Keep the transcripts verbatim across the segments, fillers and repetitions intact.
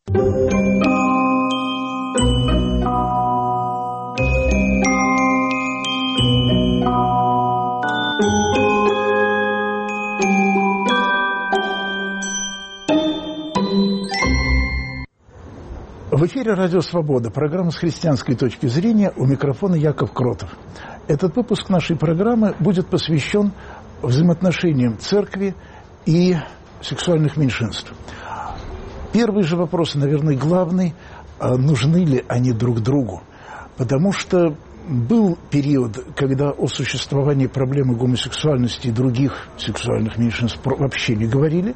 В эфире «Радио Свобода», программа «С христианской точки зрения», у микрофона Яков Кротов. Этот выпуск нашей программы будет посвящен взаимоотношениям церкви и сексуальных меньшинств. Первый же вопрос, наверное, главный: нужны ли они друг другу? Потому что был период, когда о существовании проблемы гомосексуальности и других сексуальных меньшинств вообще не говорили.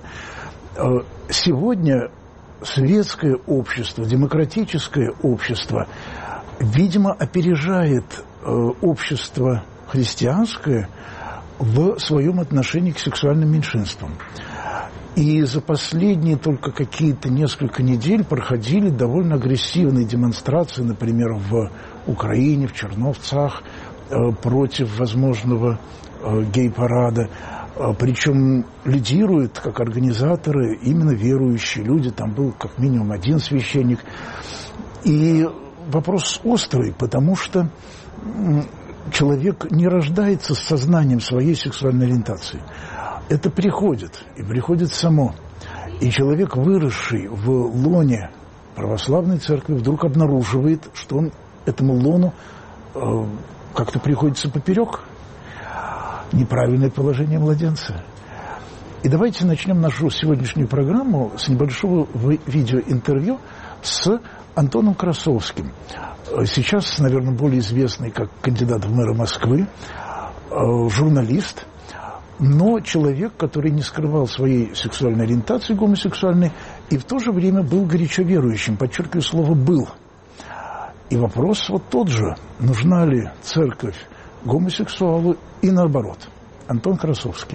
Сегодня светское общество, демократическое общество, видимо, опережает э, общество христианское в своем отношении к сексуальным меньшинствам. И за последние только какие-то несколько недель проходили довольно агрессивные демонстрации, например, в Украине, в Черновцах, э, против возможного э, гей-парада. Причем лидируют как организаторы именно верующие люди. Там был как минимум один священник. И вопрос острый, потому что человек не рождается с сознанием своей сексуальной ориентации. Это приходит, и приходит само. И человек, выросший в лоне православной церкви, вдруг обнаруживает, что он этому лону э, как-то приходится поперек. Неправильное положение младенца. И давайте начнем нашу сегодняшнюю программу с небольшого видеоинтервью с Антоном Красовским. Сейчас, наверное, более известный как кандидат в мэры Москвы, журналист, но человек, который не скрывал своей сексуальной ориентации гомосексуальной и в то же время был горячо верующим, подчеркиваю слово «был». И вопрос вот тот же: нужна ли церковь гомосексуалу и наоборот. Антон Красовский.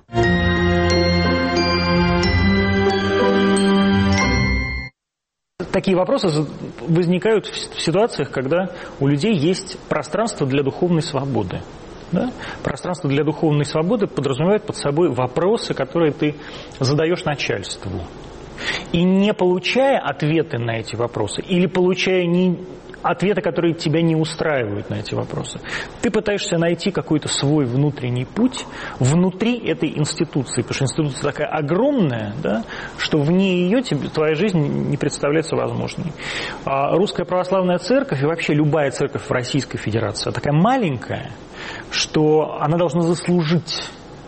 Такие вопросы возникают в ситуациях, когда у людей есть пространство для духовной свободы. Да? Пространство для духовной свободы подразумевает под собой вопросы, которые ты задаешь начальству. И не получая ответы на эти вопросы, или получая не ответы, которые тебя не устраивают на эти вопросы, ты пытаешься найти какой-то свой внутренний путь внутри этой институции, потому что институция такая огромная, да, что вне ее тебе, твоя жизнь не представляется возможной. А Русская Православная Церковь и вообще любая церковь в Российской Федерации такая маленькая, что она должна заслужить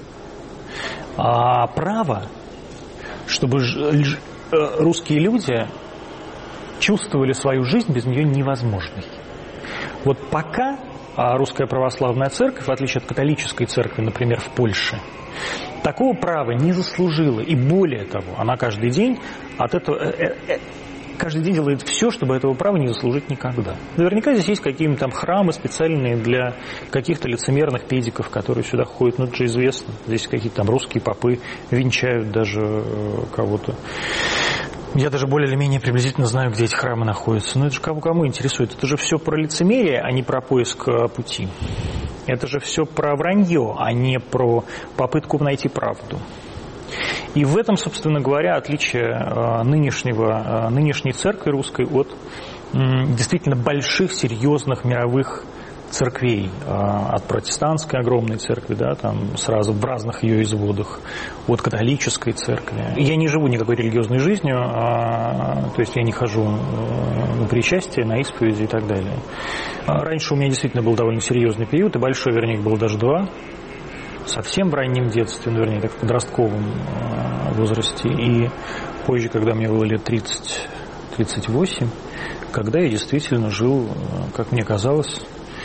а, право, чтобы ж, русские люди чувствовали свою жизнь без нее невозможной. Вот пока Русская Православная Церковь, в отличие от католической церкви, например, в Польше, такого права не заслужила. И более того, она каждый день от этого, э, э, каждый день делает все, чтобы этого права не заслужить никогда. Наверняка здесь есть какие-нибудь там храмы специальные для каких-то лицемерных педиков, которые сюда ходят, ну это же известно. Здесь какие-то там русские попы венчают даже э, кого-то. Я даже более или менее приблизительно знаю, где эти храмы находятся. Но это же кому, кому интересует. Это же все про лицемерие, а не про поиск пути. Это же все про вранье, а не про попытку найти правду. И в этом, собственно говоря, отличие нынешнего, нынешней церкви русской от действительно больших, серьезных мировых церквей, от протестантской огромной церкви, да, там сразу в разных ее изводах, от католической церкви. Я не живу никакой религиозной жизнью, а, то есть я не хожу на причастие, на исповеди и так далее. Раньше у меня действительно был довольно серьезный период, и большой, вернее, был даже два, совсем в раннем детстве, ну, вернее, так в подростковом возрасте, и позже, когда мне было лет тридцать - тридцать восемь, когда я действительно жил, как мне казалось,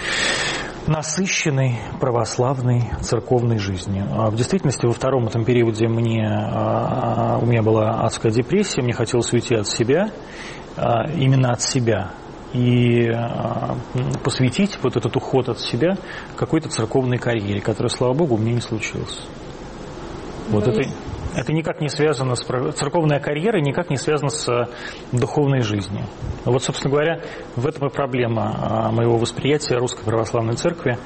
насыщенной православной церковной жизнью. А в действительности во втором этом периоде мне, а, у меня была адская депрессия, мне хотелось уйти от себя, а, именно от себя, и а, посвятить вот этот уход от себя какой-то церковной карьере, которая, слава Богу, у меня не случилась. Вот это... Это никак не связано с... Церковная карьера никак не связана с духовной жизнью. Вот, собственно говоря, в этом и проблема моего восприятия Русской Православной Церкви.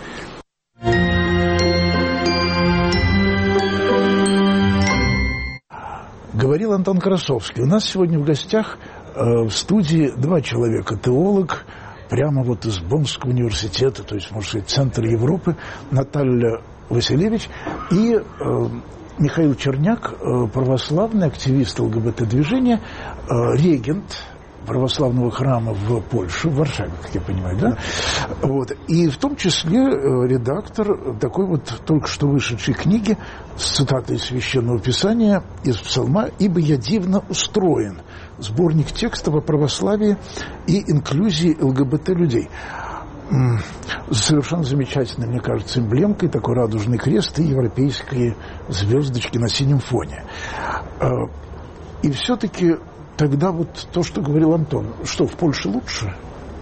Говорил Антон Красовский. У нас сегодня в гостях В студии два человека. Теолог, прямо вот из Боннского университета, то есть, можно сказать, центр Европы, Наталья Василевич, и э, Михаил Черняк, э, православный активист ЛГБТ-движения, э, регент православного храма в Польше, в Варшаве, как я понимаю, да? Вот. И в том числе редактор такой вот только что вышедшей книги с цитатой из Священного Писания, из Псалма «Ибо я дивно устроен». Сборник текстов о православии и инклюзии ЛГБТ-людей. Совершенно замечательной, мне кажется, эмблемкой, такой радужный крест и европейские звездочки на синем фоне. И все-таки тогда вот то, что говорил Антон, что в Польше лучше?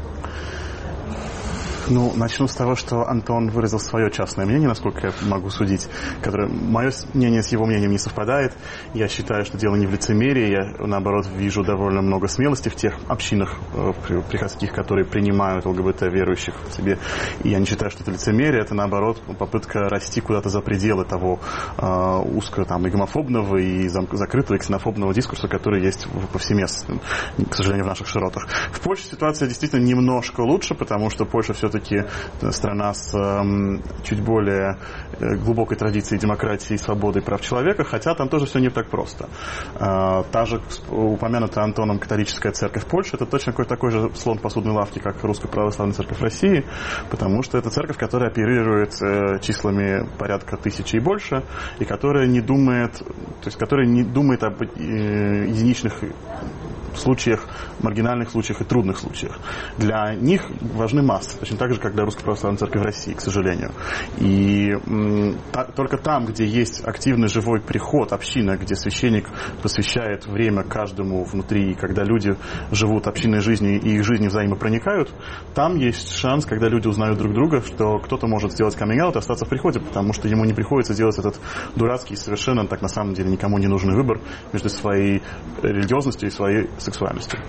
Ну, начну с того, что Антон выразил свое частное мнение, насколько я могу судить, которое, мое мнение с его мнением не совпадает. Я считаю, что дело не в лицемерии. Я, наоборот, вижу довольно много смелости в тех общинах приходских, которые принимают ЛГБТ-верующих в себе. И я не считаю, что это лицемерие. Это, наоборот, попытка расти куда-то за пределы того э, узкого там, и гомофобного, и закрытого, и ксенофобного дискурса, который есть повсеместно, к сожалению, в наших широтах. В Польше ситуация действительно немножко лучше, потому что Польша все-таки страна с э, чуть более глубокой традицией демократии, свободы и прав человека, хотя там тоже все не так просто. Э, та же упомянутая Антоном католическая церковь Польши, это точно какой-то такой же слон посудной лавки, как Русская православная церковь России, потому что это церковь, которая оперирует э, числами порядка тысячи и больше, и которая не думает, то есть которая не думает об э, единичных случаях, маргинальных случаях и трудных случаях. Для них важны массы, точно так же, как для Русской православной церкви в России, к сожалению. И м, та, только там, где есть активный живой приход, община, где священник посвящает время каждому внутри, и когда люди живут общинной жизнью и их жизни взаимопроникают, там есть шанс, когда люди узнают друг друга, что кто-то может сделать каминг-аут и остаться в приходе, потому что ему не приходится делать этот дурацкий, совершенно так на самом деле никому не нужный выбор между своей религиозностью и своей сексуальностью.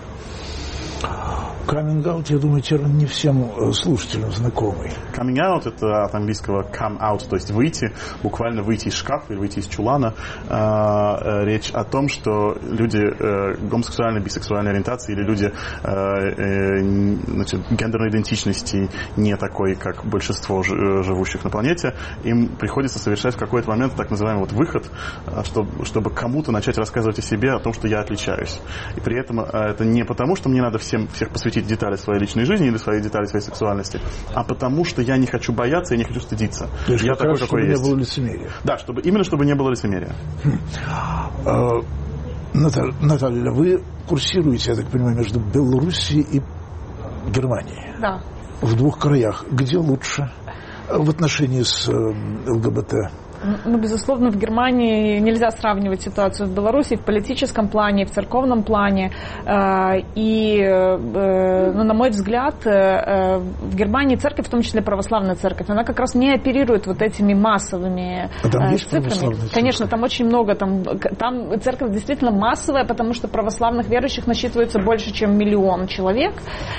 Каминг-аут, я думаю, термин не всем слушателям знакомый. Каминг-аут — это от английского come out, то есть выйти, буквально выйти из шкафа или выйти из чулана. Э, речь о том, что люди э, гомосексуальной, бисексуальной ориентации или люди э, э, значит, гендерной идентичности не такой, как большинство ж, живущих на планете, им приходится совершать в какой-то момент так называемый вот выход, чтобы, чтобы кому-то начать рассказывать о себе, о том, что я отличаюсь. И при этом э, это не потому, что мне надо всем, всех посвятить детали своей личной жизни или свои детали своей сексуальности, а потому что я не хочу бояться и не хочу стыдиться. То есть я как такой, раз, какой чтобы есть. не было лицемерия. Да, чтобы, именно чтобы не было лицемерия. Хм. Наталья, Наталья, вы курсируете, я так понимаю, между Белоруссией и Германией. Да. В двух краях. Где лучше в отношении с ЛГБТ? Ну, безусловно, в Германии нельзя сравнивать ситуацию в Беларуси в политическом плане, в церковном плане. И, ну, на мой взгляд, в Германии церковь, в том числе православная церковь, она как раз не оперирует вот этими массовыми а там есть цифрами. Конечно, там очень много. Там, там церковь действительно массовая, потому что православных верующих насчитывается больше, чем миллион человек.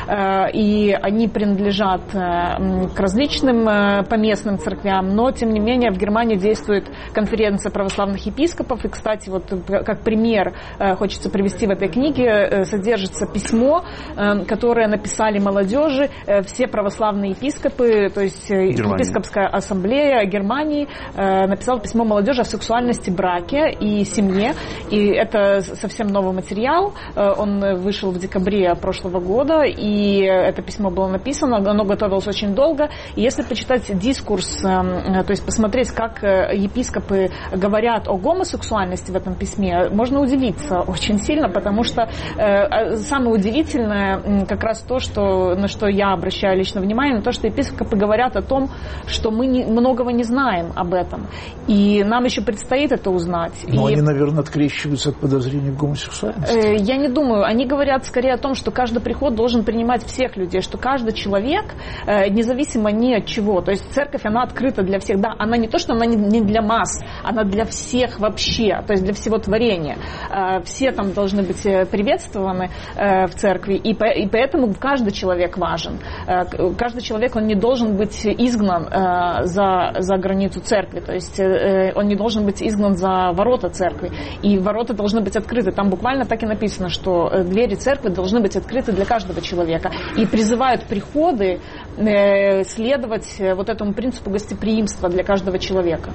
И они принадлежат к различным поместным церквям. Но, тем не менее, в Германии действует конференция православных епископов. И, кстати, вот как пример хочется привести в этой книге, содержится письмо, которое написали молодежи, все православные епископы, то есть Германия. Епископская ассамблея Германии написала письмо молодежи о сексуальности, браке и семье. И это совсем новый материал. Он вышел в декабре прошлого года, и это письмо было написано, оно готовилось очень долго. И если почитать дискурс, то есть посмотреть, как епископы говорят о гомосексуальности в этом письме, можно удивиться очень сильно, потому что э, самое удивительное как раз то, что, на что я обращаю лично внимание, то, что епископы говорят о том, что мы не, многого не знаем об этом. И нам еще предстоит это узнать. Но и, они, наверное, открещиваются от подозрений в гомосексуальности. Э, я не думаю. Они говорят скорее о том, что каждый приход должен принимать всех людей, что каждый человек, э, независимо ни от чего, то есть церковь, она открыта для всех. Да, она не то, что она не не для масс, она для всех вообще, то есть для всего творения. Все там должны быть приветствованы в церкви, и поэтому каждый человек важен. Каждый человек, он не должен быть изгнан за, за границу церкви, то есть он не должен быть изгнан за ворота церкви, и ворота должны быть открыты. Там буквально так и написано, что двери церкви должны быть открыты для каждого человека, и призывают приходы следовать вот этому принципу гостеприимства для каждого человека.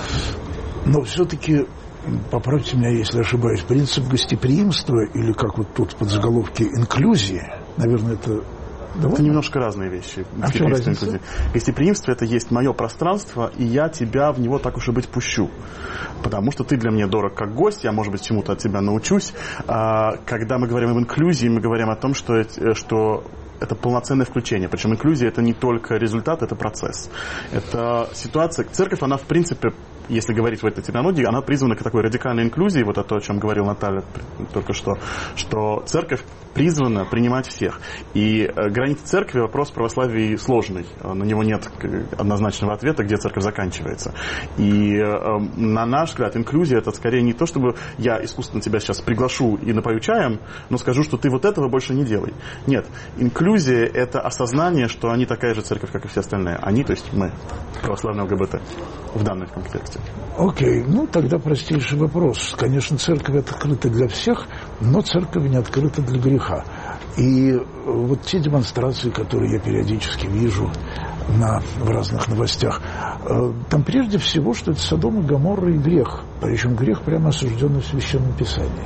Но все-таки, поправьте меня, если ошибаюсь, принцип гостеприимства, или как вот тут под заголовки инклюзии, наверное, это... Довольно? Это немножко разные вещи. А в чем разница? Гостеприимство — это есть мое пространство, и я тебя в него так уж и быть пущу. Потому что ты для меня дорог как гость, я, может быть, чему-то от тебя научусь. А когда мы говорим об инклюзии, мы говорим о том, что, что это полноценное включение. Причем инклюзия — это не только результат, это процесс. Это ситуация... Церковь, она, в принципе, если говорить в этой терминологии, она призвана к такой радикальной инклюзии, вот то, о чем говорил Наталья только что, что церковь призвана принимать всех. И э, границы церкви — вопрос православия сложный. На него нет однозначного ответа, где церковь заканчивается. И э, на наш взгляд, инклюзия — это скорее не то, чтобы я искусственно тебя сейчас приглашу и напою чаем, но скажу, что ты вот этого больше не делай. Нет. Инклюзия — это осознание, что они такая же церковь, как и все остальные. Они, то есть мы, православные ЛГБТ, в данном контексте. Окей, ну тогда простейший вопрос. Конечно, церковь открыта для всех, но церковь не открыта для греха. И вот те демонстрации, которые я периодически вижу на, в разных новостях, там прежде всего, что это Содом и Гоморра и грех. Причем грех прямо осужденный в Священном Писании.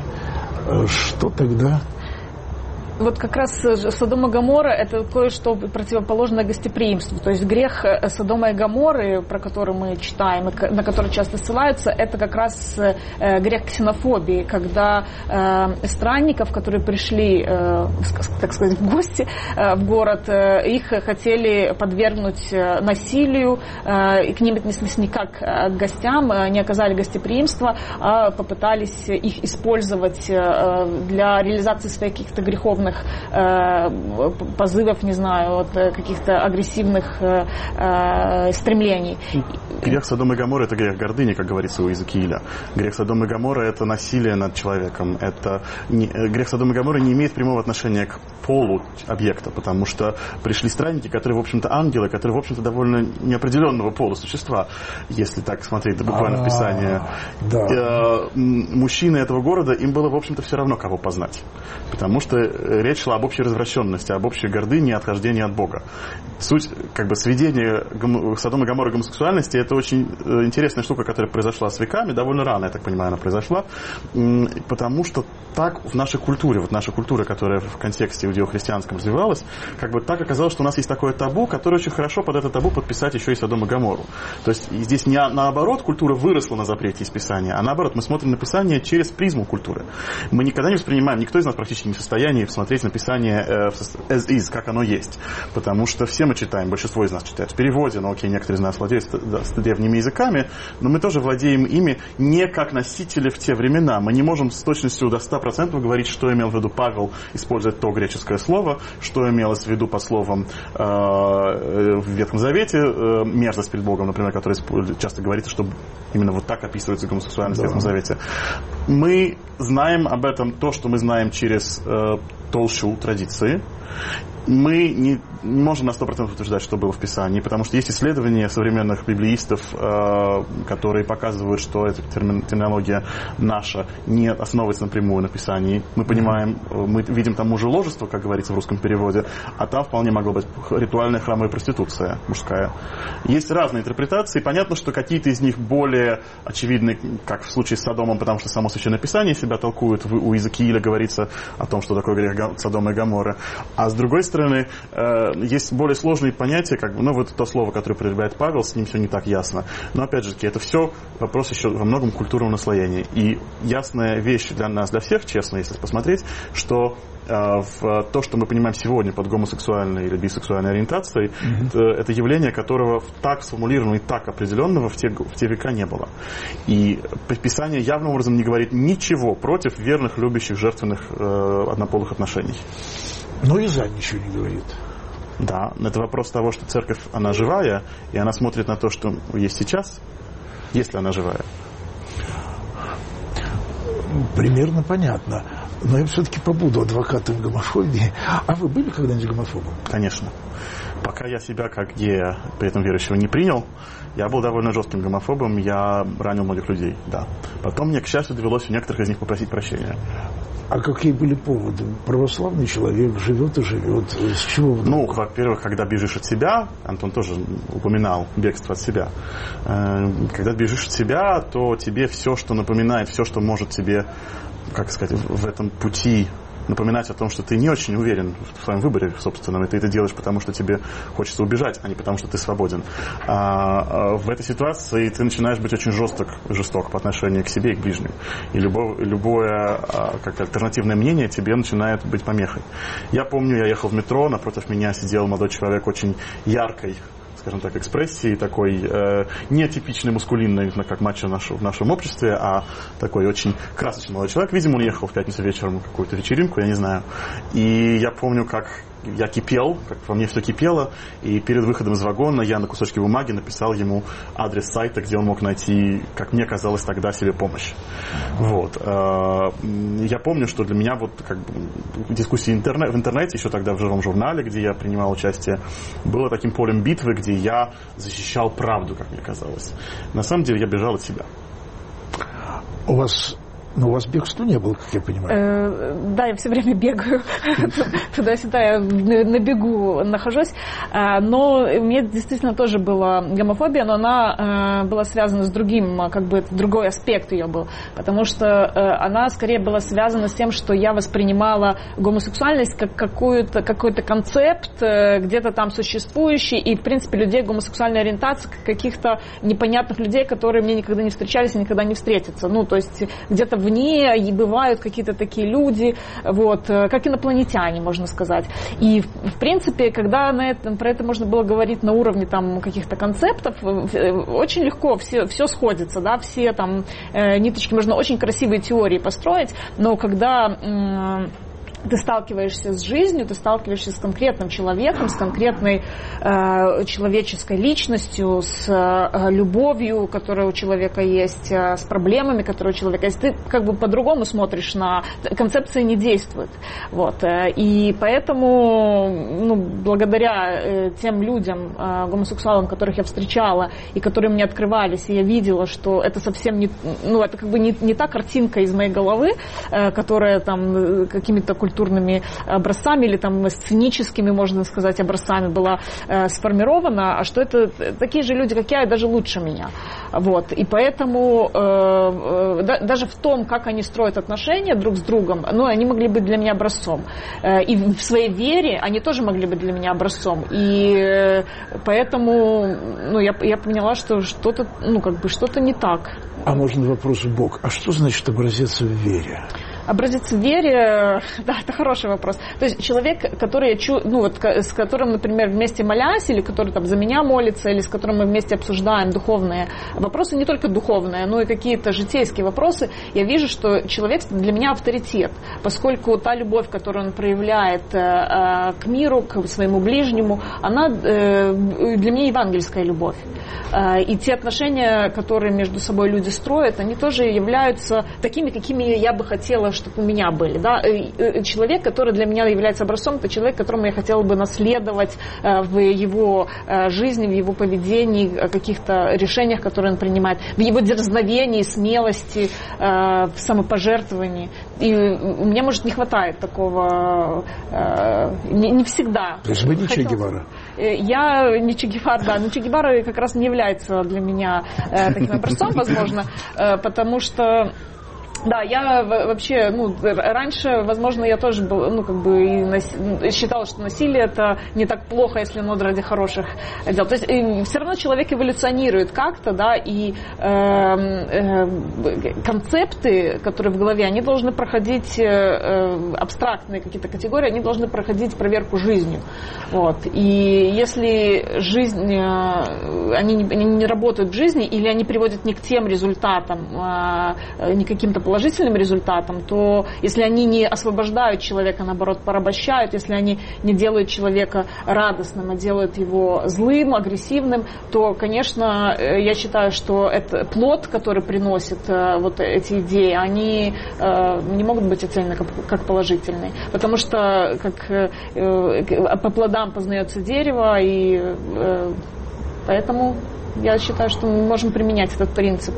Что тогда? Вот как раз Содом и Гоморра — это кое-что противоположное гостеприимству. То есть грех Содома и Гоморры, про который мы читаем, на который часто ссылаются, это как раз грех ксенофобии, когда странников, которые пришли, так сказать, в гости в город, их хотели подвергнуть насилию, и к ним отнеслись не как к гостям, не оказали гостеприимства, а попытались их использовать для реализации своих каких-то греховных позывов, не знаю, от каких-то агрессивных э, стремлений. Грех Содома и Гоморры — это грех гордыни, как говорится у Иезекииля. Грех Содома и Гоморры — это насилие над человеком. Это не, грех Содома и Гоморры не имеет прямого отношения к полу объекта, потому что пришли странники, которые, в общем-то, ангелы, которые, в общем-то, довольно неопределенного пола существа, если так смотреть буквально в Писании. Да. Мужчины этого города, им было, в общем-то, все равно, кого познать. Потому что речь шла об общей развращенности, об общей гордыне и отхождении от Бога. Суть, как бы, сведения Содома и Гоморры к гомосексуальности — это очень интересная штука, которая произошла с веками, довольно рано, я так понимаю, она произошла, потому что так в нашей культуре, вот наша культура, которая в контексте иудео-христианском развивалась, как бы так оказалось, что у нас есть такое табу, которое очень хорошо под это табу подписать еще и Содом и Гоморру. То есть здесь не наоборот культура выросла на запрете из Писания, а наоборот мы смотрим на Писание через призму культуры. Мы никогда не воспринимаем, никто из нас практически не в состоянии смотреть на Писание э, as is, как оно есть. Потому что все мы читаем, большинство из нас читают в переводе, но окей, некоторые из нас владеют да, древними языками, но мы тоже владеем ими не как носители в те времена. Мы не можем с точностью до ста процентов говорить, что имел в виду Павел, используя то греческое слово, что имелось в виду под словом э, в Ветхом Завете, э, мерзость перед Богом, например, который часто говорится, что именно вот так описывается гомосексуальность да. в Ветхом Завете. Мы знаем об этом то, что мы знаем через э, толщу традиции. Мы не, не можем на сто процентов утверждать, что было в Писании, потому что есть исследования современных библеистов, э, которые показывают, что эта термин, терминология наша не основывается напрямую на Писании. Мы понимаем, мы видим там мужеложество, как говорится в русском переводе, а там вполне могла быть ритуальная храмовая проституция мужская. Есть разные интерпретации. Понятно, что какие-то из них более очевидны, как в случае с Содомом, потому что само Священное Писание себя толкует. У Иезекииля говорится о том, что такое грех Содома и Гоморры. А с другой стороны, есть более сложные понятия, как бы, ну, вот то слово, которое употребляет Павел, с ним все не так ясно. Но, опять же, это все вопрос еще во многом культурного наслоения. И ясная вещь для нас, для всех, честно, если посмотреть, что в то, что мы понимаем сегодня под гомосексуальной или бисексуальной ориентацией, mm-hmm. это, это явление, которого так сформулированного и так определенного в те, в те века не было. И Писание явным образом не говорит ничего против верных, любящих, жертвенных э, однополых отношений. Но и за ничего не говорит. Да, это вопрос того, что церковь, она живая, и она смотрит на то, что есть сейчас, если она живая. Примерно понятно. Но я все-таки побуду адвокатом гомофобии. А вы были когда-нибудь гомофобом? Конечно. Пока я себя как гея, при этом верующего, не принял, я был довольно жестким гомофобом, я ранил многих людей, да. Потом мне, к счастью, довелось у некоторых из них попросить прощения. А какие были поводы? Православный человек живет и живет. С чего? Ну, во-первых, когда бежишь от себя, Антон тоже упоминал бегство от себя. Когда бежишь от себя, то тебе все, что напоминает, все, что может тебе, как сказать, в этом пути напоминать о том, что ты не очень уверен в своем выборе собственном, и ты это делаешь, потому что тебе хочется убежать, а не потому что ты свободен. А в этой ситуации ты начинаешь быть очень жесток, жесток по отношению к себе и к ближним. И любое, любое как альтернативное мнение тебе начинает быть помехой. Я помню, я ехал в метро, напротив меня сидел молодой человек очень яркой, скажем так, экспрессии, такой э, нетипичный мускулинный, как мачо в нашем обществе, а такой очень красочный молодой человек. Видимо, он ехал в пятницу вечером на какую-то вечеринку, я не знаю. И я помню, как я кипел, как во мне все кипело, и перед выходом из вагона я на кусочке бумаги написал ему адрес сайта, где он мог найти, как мне казалось тогда, себе помощь. Вот. Я помню, что для меня вот как бы дискуссии в интернете, еще тогда в живом журнале, где я принимал участие, было таким полем битвы, где я защищал правду, как мне казалось. На самом деле я бежал от себя. У вас... Но у вас бегства не было, как я понимаю. Э, да, я все время бегаю туда-сюда, я на бегу нахожусь. Но у меня действительно тоже была гомофобия, но она была связана с другим, как бы другой аспект ее был. Потому что она скорее была связана с тем, что я воспринимала гомосексуальность как какую-то, какой-то концепт, где-то там существующий, и, в принципе, людей гомосексуальной ориентации, каких-то непонятных людей, которые мне никогда не встречались и никогда не встретятся. Ну, то есть где-то вне, и бывают какие-то такие люди, вот, как инопланетяне, можно сказать. И, в принципе, когда на этом, про это можно было говорить на уровне там, каких-то концептов, очень легко все, все сходится, да, все там э, ниточки, можно очень красивые теории построить, но когда... Э, ты сталкиваешься с жизнью, ты сталкиваешься с конкретным человеком, с конкретной э, человеческой личностью, с э, любовью, которая у человека есть, э, с проблемами, которые у человека есть. Ты как бы по-другому смотришь на... Концепция не действует. Вот. И поэтому, ну, благодаря э, тем людям, э, гомосексуалам, которых я встречала, и которые мне открывались, и я видела, что это совсем не... Ну, это как бы не, не та картинка из моей головы, э, которая там какими-то культурными культурными образцами или там сценическими, можно сказать, образцами была э, сформирована, а что это такие же люди, как я, и даже лучше меня. Вот. И поэтому э, э, да, даже в том, как они строят отношения друг с другом, ну, они могли быть для меня образцом. Э, и в своей вере они тоже могли быть для меня образцом. И э, поэтому ну, я, я поняла, что что-то, ну, как бы что-то не так. А можно вопрос в бок. А что значит образец в вере? Образец в вере, да, это хороший вопрос. То есть человек, который, ну, вот, с которым, например, вместе молясь, или который там за меня молится, или с которым мы вместе обсуждаем духовные вопросы, не только духовные, но и какие-то житейские вопросы, я вижу, что человек для меня авторитет, поскольку та любовь, которую он проявляет э, к миру, к своему ближнему, она э, для меня евангельская любовь. Э, и те отношения, которые между собой люди строят, они тоже являются такими, какими я бы хотела, чтобы у меня были. Да? Человек, который для меня является образцом, это человек, которому я хотела бы наследовать в его жизни, в его поведении, в каких-то решениях, которые он принимает, в его дерзновении, смелости, в самопожертвовании. И мне, может, не хватает такого не, не всегда. То есть вы не Че Гевара? Я не Че Гевара, да. Но Че Гевара как раз не является для меня таким образцом, возможно, потому что да, я вообще, ну, раньше, возможно, я тоже был, ну, как бы, и нас... считала, что насилие это не так плохо, если оно ради хороших дел. То есть все равно человек эволюционирует как-то, да, и э, э, концепты, которые в голове, они должны проходить, э, абстрактные какие-то категории, они должны проходить проверку жизнью. Вот. И если жизнь, э, они, не, они не работают в жизни, или они приводят не к тем результатам, э, не к каким-то положениям, положительным результатам, то если они не освобождают человека, а наоборот порабощают, если они не делают человека радостным, а делают его злым, агрессивным, то, конечно, я считаю, что это плод, который приносит вот эти идеи, они не могут быть оценены как положительные. Потому что как, по плодам познается дерево, и поэтому я считаю, что мы можем применять этот принцип.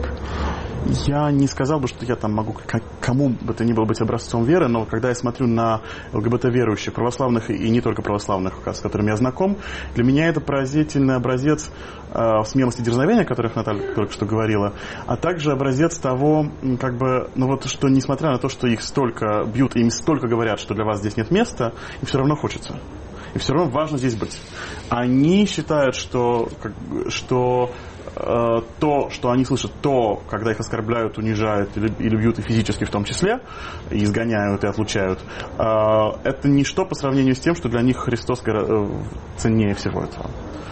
Я не сказал бы, что я там могу кому бы то ни было быть образцом веры, но когда я смотрю на ЛГБТ-верующих, православных и не только православных, с которыми я знаком, для меня это поразительный образец э, смелости и дерзновения, о которых Наталья только что говорила, а также образец того, как бы, ну вот, что несмотря на то, что их столько бьют, им столько говорят, что для вас здесь нет места, им все равно хочется. И все равно важно здесь быть. Они считают, что, как, что э, то, что они слышат, то, когда их оскорбляют, унижают или, или бьют и физически в том числе, и изгоняют, и отлучают, э, это ничто по сравнению с тем, что для них Христос э, ценнее всего этого.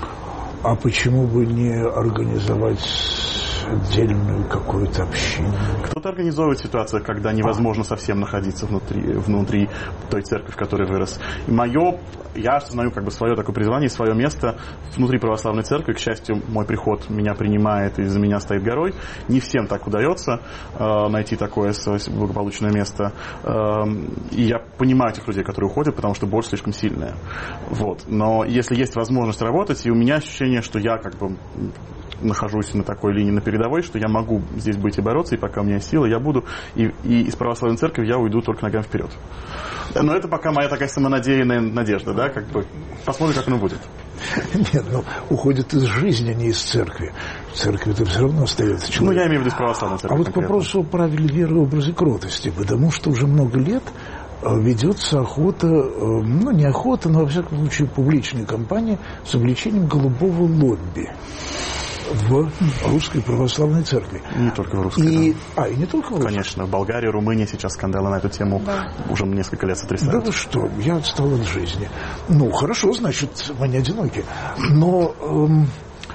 А почему бы не организовать отдельную какую-то общину? Кто-то организовывает ситуацию, когда невозможно совсем находиться внутри, внутри той церкви, в которой вырос. И мое, я осознаю как бы свое такое призвание, свое место внутри православной церкви. К счастью, мой приход меня принимает и за меня стоит горой. Не всем так удается э, найти такое благополучное место. Э, и я понимаю этих людей, которые уходят, потому что боль слишком сильная. Вот. Но если есть возможность работать, и у меня ощущение, что я как бы нахожусь на такой линии, на передовой, что я могу здесь быть и бороться, и пока у меня есть сила, я буду, и, и из православной церкви я уйду только ногами вперед. Но это пока моя такая самонадеянная надежда, да, как бы, посмотрим, как оно будет. Нет, ну, уходит из жизни, а не из церкви. В церкви это все равно остается человек. Ну, я имею в виду из православной церкви. А вот к вопросу о правиле веры и образе кротости, потому что уже много лет ведется охота, ну не охота, но во всяком случае публичная кампания с увлечением голубого лобби в русской православной церкви. Не только в русской, и, да. А, и не только в русской. Конечно, в Болгарии, Румынии сейчас скандалы на эту тему да. уже несколько лет сотрясают. Да вы что, я отстал от жизни. Ну, хорошо, значит, мы не одиноки. Но эм,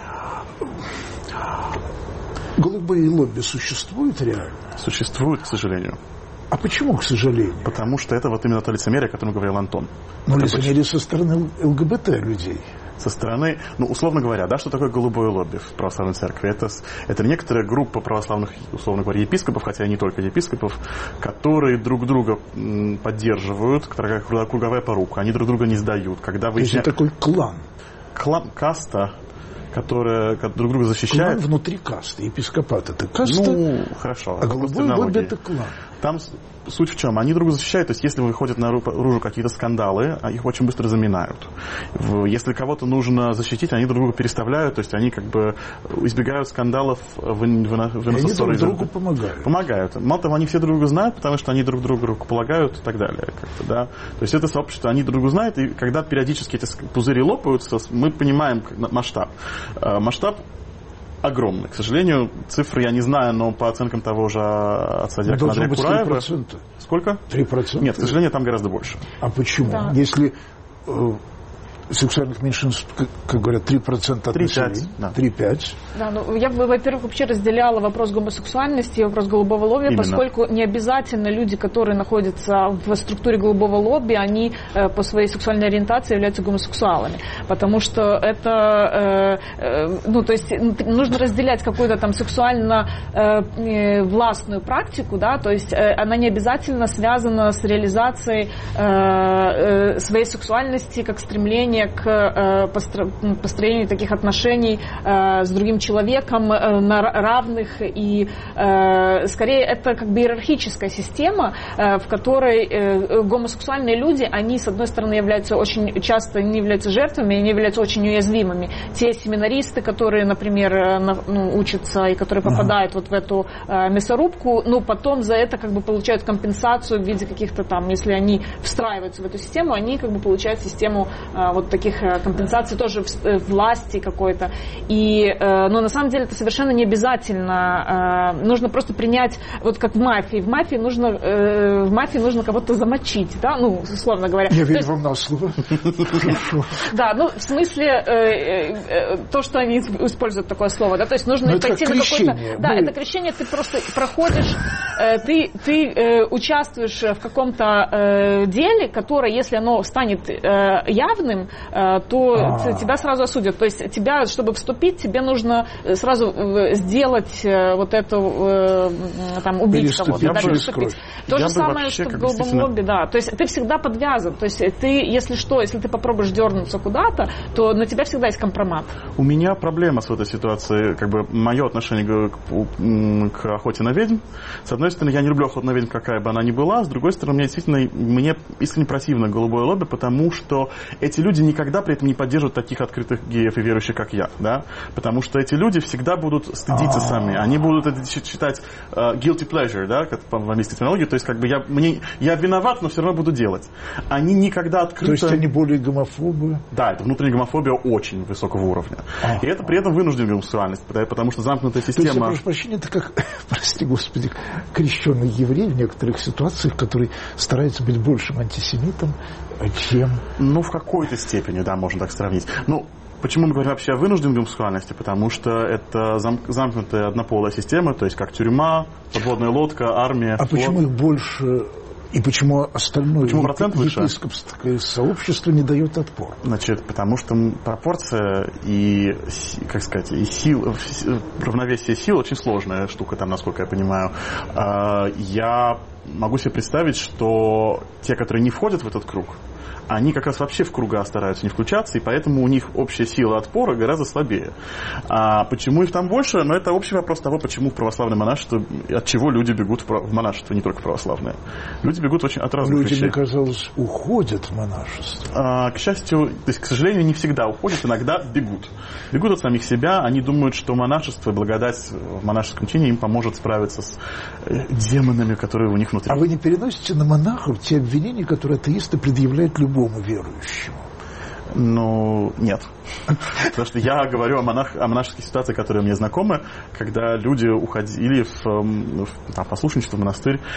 голубые лобби существуют реально? Существуют, к сожалению. А почему, к сожалению? Потому что это вот именно то лицемерие, о котором говорил Антон. Но лицемерие со стороны ЛГБТ людей. Со стороны, ну, условно говоря, да, что такое голубое лобби в православной церкви? Это, это некоторая группа православных, условно говоря, епископов, хотя и не только епископов, которые друг друга поддерживают, такая круговая порука, они друг друга не сдают. Когда вы... То есть это такой клан? Клан, каста, которая друг друга защищает. Клан внутри касты. Епископат это каста, ну, хорошо, а голубой лобби это клан. Там суть в чем? Они друг друга защищают, то есть если выходят наружу какие-то скандалы, их очень быстро заминают. Если кого-то нужно защитить, они друг друга переставляют, то есть они как бы избегают скандалов, выноса ссоры. Они друг другу помогают. Помогают. Мало того, они все друг друга знают, потому что они друг другу полагают и так далее. Как-то, да? То есть это сообщество, они друг друга знают, и когда периодически эти пузыри лопаются, мы понимаем масштаб. Масштаб огромный. К сожалению, цифры я не знаю, но по оценкам того же отца диакона Андрея Кураева... три процента. Сколько? три процента. Нет, к сожалению, там гораздо больше. А почему? Да. Если э, сексуальных меньшинств, как, как говорят, три процента от населения. три-пять. Да, ну, я бы, во-первых, вообще разделяла вопрос гомосексуальности и вопрос голубого лобби, именно. Поскольку не обязательно люди, которые находятся в структуре голубого лобби, они э, по своей сексуальной ориентации являются гомосексуалами. Потому что это, э, э, ну, то есть нужно разделять какую-то там сексуально э, властную практику, да, то есть э, она не обязательно связана с реализацией э, э, своей сексуальности как стремление к э, построению таких отношений э, с другим человеком э, на равных. И э, скорее это как бы иерархическая система, э, в которой э, гомосексуальные люди, они с одной стороны являются очень часто не являются жертвами, они являются очень уязвимыми. Те семинаристы, которые, например, на, ну, учатся и которые попадают ага. вот в эту э, мясорубку, ну потом за это как бы получают компенсацию в виде каких-то там, если они встраиваются в эту систему, они как бы получают систему э, вот вот таких компенсаций тоже власти какой-то. И, но на самом деле это совершенно не обязательно. Нужно просто принять, вот как в мафии. В мафии нужно, в мафии нужно кого-то замочить, да, ну, условно говоря. Я верю вам на слово. Да, ну, в смысле, то, что они используют такое слово, да, то есть нужно пойти на какое-то... Да, это крещение, ты просто проходишь, ты, ты участвуешь в каком-то деле, которое, если оно станет явным, то А-а-а. тебя сразу осудят. То есть тебя, чтобы вступить, тебе нужно сразу сделать вот это, там, убить кого-то. Да, переступить. То же самое, что в голубом лобби, да. То есть ты всегда подвязан. То есть ты, если что, если ты попробуешь дернуться куда-то, то на тебя всегда есть компромат. У меня проблема с этой ситуацией, как бы мое отношение к, к охоте на ведьм. С одной стороны, я не люблю охоту на ведьм, какая бы она ни была. С другой стороны, мне действительно, мне искренне противно голубое лобби, потому что эти люди никогда при этом не поддерживают таких открытых геев и верующих, как я, да, потому что эти люди всегда будут стыдиться сами, они будут это считать uh, guilty pleasure, да, как в английской терминологии, то есть как бы я, мне, я виноват, но все равно буду делать. Они никогда открыто... То есть они более гомофобы? Да, это внутренняя гомофобия очень высокого уровня. А-а-а. И это при этом вынужденная гомосексуальность, потому что замкнутая система... То есть, я прошу прощения, это как, прости господи, крещенный еврей в некоторых ситуациях, который старается быть большим антисемитом, чем... Ну, в какой-то степени, да, можно так сравнить. Ну, почему мы говорим вообще о вынужденной гомосексуальности? Потому что это зам- замкнутая однополая система, то есть как тюрьма, подводная лодка, армия, А флот. Почему их больше... И почему остальное почему процент выше? Епископское сообщество не дает отпор? Значит, потому что пропорция и, как сказать, и сил, равновесие сил очень сложная штука там, насколько я понимаю. Я могу себе представить, что те, которые не входят в этот круг, они как раз вообще в круга стараются не включаться, и поэтому у них общая сила отпора гораздо слабее. А почему их там больше? Но это общий вопрос того, почему в православное монашество, от чего люди бегут в монашество, не только православное. Люди бегут очень от разных люди, вещей. Мне казалось, уходят в монашество. А, к счастью, то есть, к сожалению, не всегда уходят, иногда бегут. Бегут от самих себя, они думают, что монашество, благодать в монашеском чине им поможет справиться с демонами, которые у них внутри. А вы не переносите на монахов те обвинения, которые атеисты предъявляют любому верующему? Ну, нет. Потому что я говорю о, монах, о монашеских ситуациях, которые мне знакомы, когда люди уходили в, в там, послушничество, в монастырь э,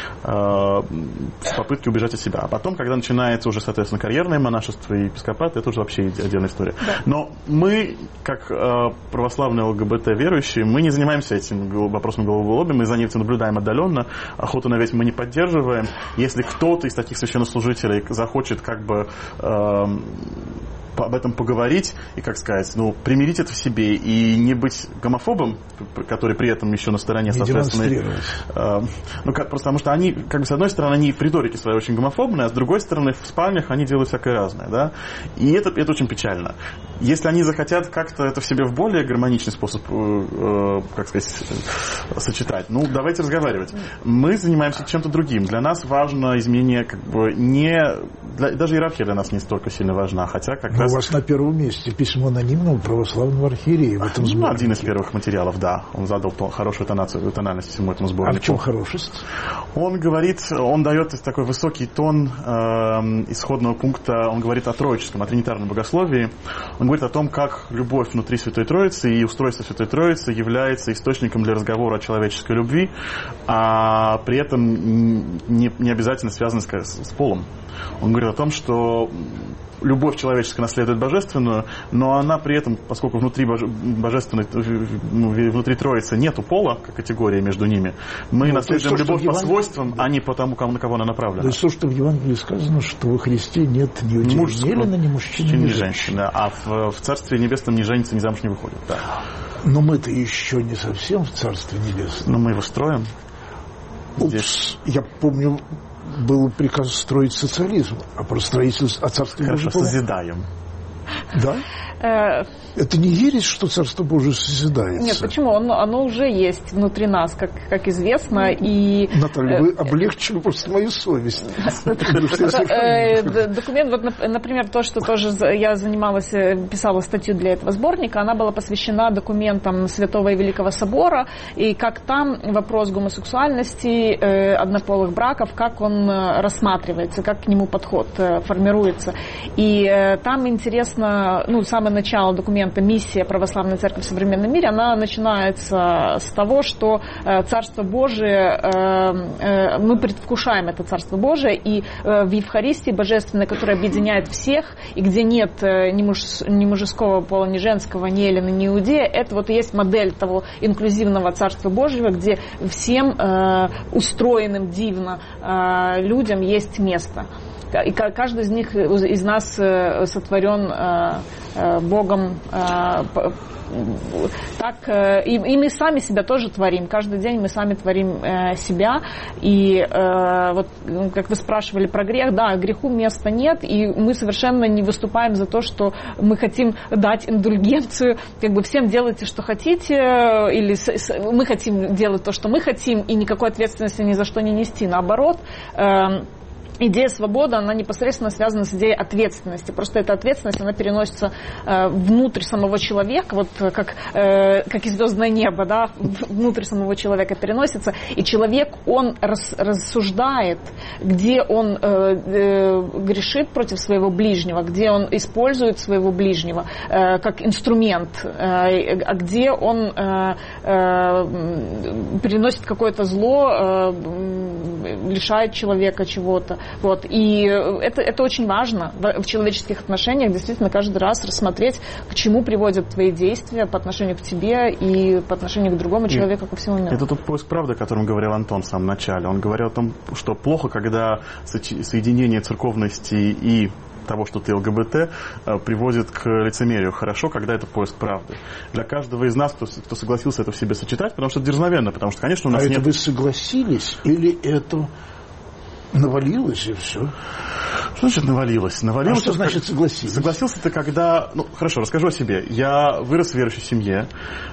в попытке убежать от себя. А потом, когда начинается уже, соответственно, карьерное монашество и епископат, это уже вообще отдельная история. Да. Но мы, как э, православные ЛГБТ-верующие, мы не занимаемся этим вопросом голубого лобби, мы за ним наблюдаем отдаленно, охоту на ведьм мы не поддерживаем. Если кто-то из таких священнослужителей захочет как бы... Э, об этом поговорить и, как сказать, ну, примирить это в себе и не быть гомофобом, который при этом еще на стороне, соответственно... Э, ну, как, просто потому что они, как бы, с одной стороны, они в риторике своей очень гомофобные, а с другой стороны, в спальнях они делают всякое разное, да, и это, это очень печально. Если они захотят как-то это в себе в более гармоничный способ, э, как сказать, сочетать, ну, давайте разговаривать. Мы занимаемся чем-то другим. Для нас важно изменение, как бы, не... Для, даже иерархия для нас не столько сильно важна, хотя как раз... У вас на первом месте письмо анонимного православного архиерея в этом сборнике. Один из первых материалов, да. Он задал тон, хорошую тонацию, тональность всему этому сборнику. А в чем хорошесть? Он говорит, он дает такой высокий тон э, исходного пункта, он говорит о троическом, о тринитарном богословии. Он говорит о том, как любовь внутри Святой Троицы и устройство Святой Троицы является источником для разговора о человеческой любви, а при этом не, не обязательно связано с, с полом. Он говорит о том, что любовь человеческая наследует божественную, но она при этом, поскольку внутри боже, божественной, внутри Троицы нету пола, как категория между ними, мы ну, наследуем есть, любовь по Евангелии... свойствам, да. а не по тому, на кого она направлена. То есть то, что в Евангелии сказано, что во Христе нет ни удивления, ни мужчины, ни, ни женщины. А в, в Царстве Небесном ни женится, ни замуж не выходит. Да. Но мы-то еще не совсем в Царстве Небесном. Но мы его строим. Упс, Здесь... я помню... Был приказ строить социализм, а про строительство, а царство Хорошо, созидаем. Да? Э, Это не ересь, что Царство Божие созидается? Нет, почему? Оно, оно уже есть внутри нас, как, как известно. И, Наталья, вы облегчили просто мою совесть. Документ, вот, например, то, что тоже я занималась, писала статью для этого сборника, она была посвящена документам Святого и Великого Собора, и как там вопрос гомосексуальности, однополых браков, как он рассматривается, как к нему подход формируется. И там интересно, ну, самое начало документа «Миссия православной церкви в современном мире», она начинается с того, что Царство Божие, мы предвкушаем это Царство Божие, и в Евхаристии Божественной, которая объединяет всех, и где нет ни, муж, ни мужского пола, ни женского, ни эллина, ни иудея, это вот и есть модель того инклюзивного Царства Божьего, где всем э, устроенным дивно э, людям есть место. И каждый из них, из нас сотворен Богом так, и, и мы сами себя тоже творим. Каждый день мы сами творим себя. И вот, как вы спрашивали про грех, да, греху места нет, и мы совершенно не выступаем за то, что мы хотим дать индульгенцию, как бы всем делайте, что хотите, или мы хотим делать то, что мы хотим, и никакой ответственности ни за что не нести. Наоборот, идея свободы, она непосредственно связана с идеей ответственности. Просто эта ответственность, она переносится э, внутрь самого человека, вот как, э, как и звездное небо, да, внутрь самого человека переносится. И человек, он рас, рассуждает, где он э, э, грешит против своего ближнего, где он использует своего ближнего э, как инструмент, э, а где он э, э, переносит какое-то зло, э, лишает человека чего-то. Вот. И это, это очень важно в, в человеческих отношениях, действительно, каждый раз рассмотреть, к чему приводят твои действия по отношению к тебе и по отношению к другому человеку, ко всему миру. Это тот поиск правды, о котором говорил Антон в самом начале. Он говорил о том, что плохо, когда соединение церковности и того, что ты ЛГБТ, приводит к лицемерию. Хорошо, когда это поиск правды. Для каждого из нас, кто, кто согласился это в себе сочетать, потому что это дерзновенно, потому что, конечно, у нас а нет... это вы согласились или это навалилось и все? Что значит навалилось? Навалилось. А что значит согласился? Согласился ты, когда... Ну, хорошо, расскажу о себе. Я вырос в верующей семье.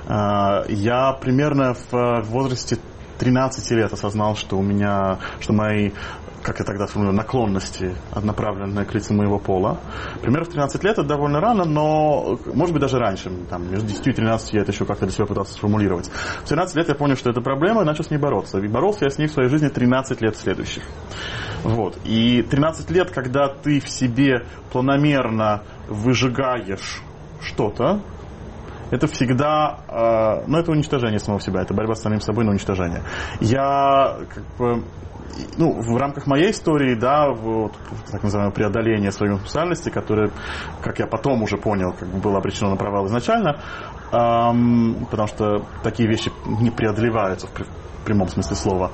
Я примерно в возрасте тринадцати лет осознал, что у меня... Что мои... как я тогда сформулирую, наклонности, однонаправленные к лицу моего пола. Примерно в тринадцать лет это довольно рано, но, может быть, даже раньше. Там, между десятью и тринадцатью я это еще как-то для себя пытался сформулировать. В тринадцать лет я понял, что это проблема, и начал с ней бороться. И боролся я с ней в своей жизни тринадцать лет следующих. Вот. И тринадцать лет, когда ты в себе планомерно выжигаешь что-то, это всегда, э, ну, это уничтожение самого себя, это борьба с самим собой на уничтожение. Я, как бы, ну, в рамках моей истории, да, вот, так называемое преодоление своей сексуальности, которое, как я потом уже понял, как бы было обречено на провал изначально, эм, потому что такие вещи не преодолеваются в в прямом смысле слова.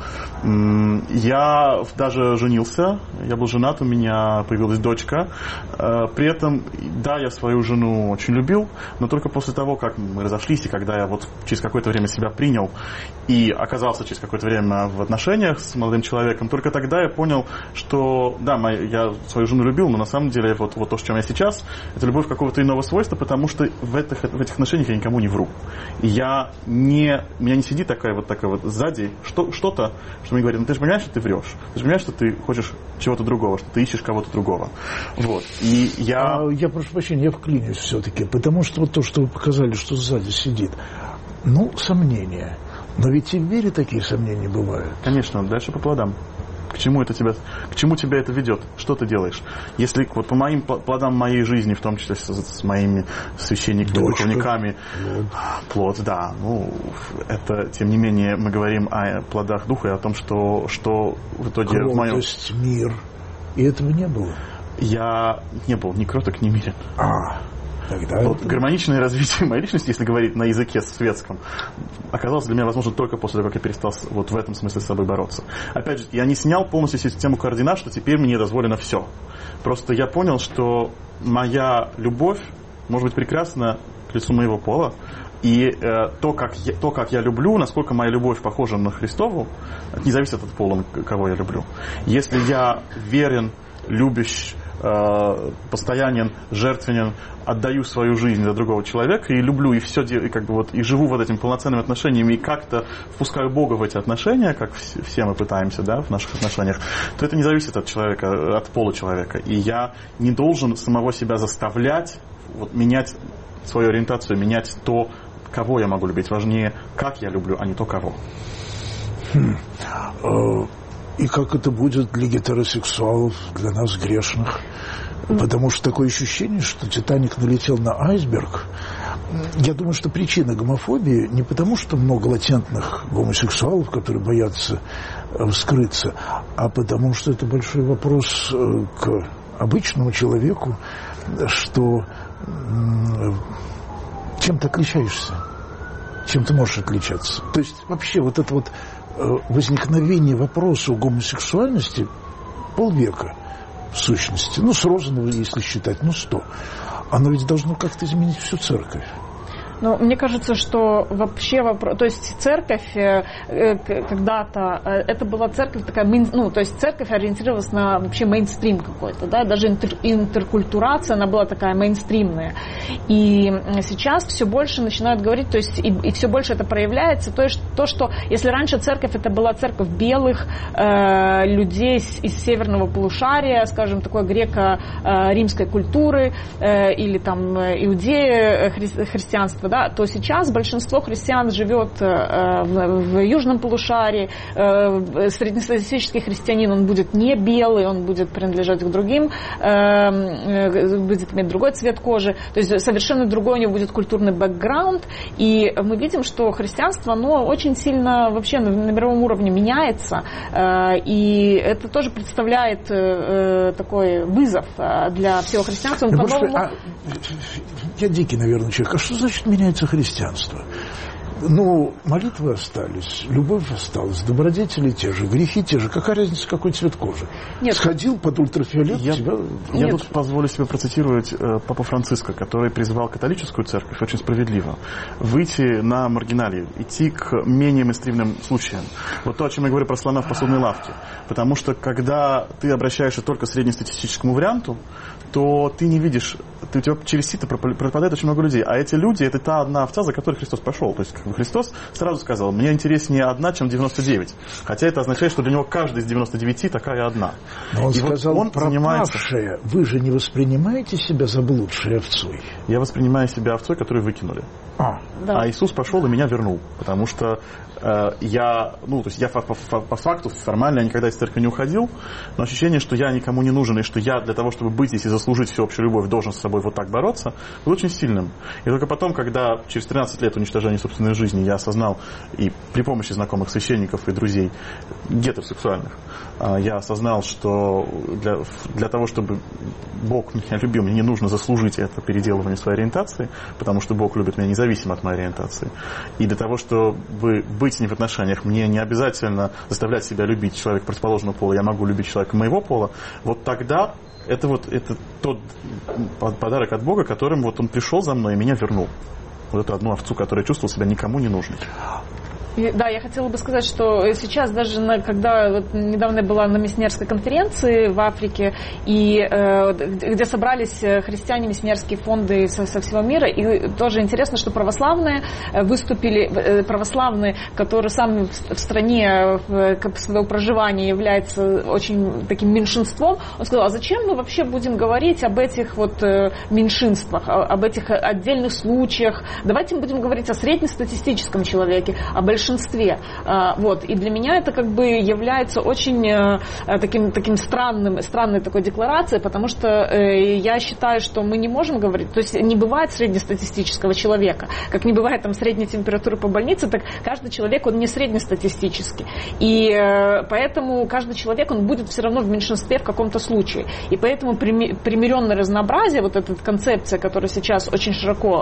Я даже женился, я был женат, у меня появилась дочка. При этом, да, я свою жену очень любил, но только после того, как мы разошлись, и когда я вот через какое-то время себя принял и оказался через какое-то время в отношениях с молодым человеком, только тогда я понял, что, да, я свою жену любил, но на самом деле вот, вот то, в чем я сейчас, это любовь какого-то иного свойства, потому что в этих, в этих отношениях я никому не вру. И я не, у меня не сидит такая вот такая вот сзади Что, что-то, что мне говорит, ну ты же понимаешь, что ты врешь, ты же понимаешь, что ты хочешь чего-то другого, что ты ищешь кого-то другого. Вот. И я... А, я прошу прощения, я вклинюсь все-таки, потому что вот то, что вы показали, что сзади сидит, ну, сомнения. Но ведь и в вере такие сомнения бывают. Конечно, дальше по плодам. К чему это тебя, к чему тебя это ведет? Что ты делаешь? Если вот по моим плодам моей жизни, в том числе с, с моими священниками, духовниками, плод, да, ну, это, тем не менее, мы говорим о плодах духа и о том, что, что в итоге в моем... Кротость, мир. И этого не было? Я не был ни кроток, ни мирен. А, тогда вот это... гармоничное развитие моей личности, если говорить на языке светском, оказалось для меня возможно только после того, как я перестал вот в этом смысле с собой бороться. Опять же, я не снял полностью систему координат, что теперь мне дозволено все. Просто я понял, что моя любовь может быть прекрасна к лицу моего пола, и э, то, как я, то, как я люблю, насколько моя любовь похожа на Христову, не зависит от пола, кого я люблю. Если я верен, любящ, э, постоянен, жертвенен, отдаю свою жизнь для другого человека и люблю, и все, и как бы вот, и живу вот этими полноценными отношениями, и как-то впускаю Бога в эти отношения, как все мы пытаемся, да, в наших отношениях, то это не зависит от человека, от пола человека. И я не должен самого себя заставлять вот, менять свою ориентацию, менять то, кого я могу любить. Важнее, как я люблю, а не то, кого. Хм. И как это будет для гетеросексуалов, для нас грешных? Потому что такое ощущение, что «Титаник» налетел на айсберг. Я думаю, что причина гомофобии не потому, что много латентных гомосексуалов, которые боятся вскрыться, а потому что это большой вопрос к обычному человеку, что чем ты отличаешься, чем ты можешь отличаться. То есть вообще вот это вот возникновение вопроса о гомосексуальности полвека в сущности, ну, с Розанова, если считать, ну, сто. Оно ведь должно как-то изменить всю церковь. Ну, мне кажется, что вообще вопрос... То есть церковь э, э, когда-то... Э, это была церковь такая... Мейн, ну, то есть церковь ориентировалась на вообще мейнстрим какой-то, да? Даже интер, интеркультурация, она была такая мейнстримная. И сейчас все больше начинают говорить, то есть и, и все больше это проявляется, то, есть, то, что если раньше церковь это была церковь белых э, людей из, из северного полушария, скажем, такой греко-римской культуры э, или там иудеи, хри, христианство, да, то сейчас большинство христиан живет э, в, в южном полушарии. Э, среднестатистический христианин, он будет не белый, он будет принадлежать к другим, э, будет иметь другой цвет кожи. То есть совершенно другой у него будет культурный бэкграунд. И мы видим, что христианство, оно очень сильно вообще на, на мировом уровне меняется. Э, и это тоже представляет э, такой вызов для всего христианства. Ну, по-новому... а, я дикий, наверное, человек. А что значит меняется христианство? Ну, молитвы остались, любовь осталась, добродетели те же, грехи те же. Какая разница, какой цвет кожи? Нет. Сходил под ультрафиолет, я, тебя... Я тут позволю себе процитировать э, Папу Франциска, который призвал католическую церковь очень справедливо выйти на маргиналии, идти к менее мейнстримным случаям. Вот то, о чем я говорю про слона в посудной лавке. Потому что, когда ты обращаешься только к среднестатистическому варианту, то ты не видишь, ты, у тебя через сито пропадает очень много людей. А эти люди, это та одна овца, за которой Христос пошел. То есть как бы Христос сразу сказал, мне интереснее одна, чем девяносто девять. Хотя это означает, что для него каждый из девяноста девяти такая одна. Но он и сказал, вот он занимается... пропавшая, вы же не воспринимаете себя заблудшей овцой? Я воспринимаю себя овцой, которую выкинули. А, да. А Иисус пошел и меня вернул. Потому что э, я, ну, то есть я по, по, по факту, формально я никогда из церкви не уходил, но ощущение, что я никому не нужен, и что я для того, чтобы быть здесь и заслужить всеобщую любовь, должен с собой вот так бороться, был очень сильным. И только потом, когда через тринадцать лет уничтожения собственной жизни я осознал, и при помощи знакомых священников и друзей гетеросексуальных, я осознал, что для, для того, чтобы Бог меня любил, мне не нужно заслужить это переделывание своей ориентации, потому что Бог любит меня независимо от моей ориентации. И для того, чтобы быть с ним в отношениях, мне не обязательно заставлять себя любить человека противоположного пола, я могу любить человека моего пола. Вот тогда это вот это тот подарок от Бога, которым вот он пришел за мной и меня вернул. Вот эту одну овцу, которая чувствовала себя никому не нужной. Да, я хотела бы сказать, что сейчас даже, на, когда вот недавно я была на миссионерской конференции в Африке, и, э, где собрались христиане, миссионерские фонды со, со всего мира, и тоже интересно, что православные выступили, православные, которые сами в стране в своего проживания являются очень таким меньшинством, он сказал, а зачем мы вообще будем говорить об этих вот меньшинствах, об этих отдельных случаях, давайте мы будем говорить о среднестатистическом человеке, о большинстве. Вот. И для меня это как бы является очень таким, таким странным, странной такой декларацией, потому что я считаю, что мы не можем говорить, то есть не бывает среднестатистического человека, как не бывает там средней температуры по больнице, так каждый человек, он не среднестатистический. И поэтому каждый человек, он будет все равно в меньшинстве в каком-то случае. И поэтому примиренное разнообразие, вот эта концепция, которая сейчас очень широко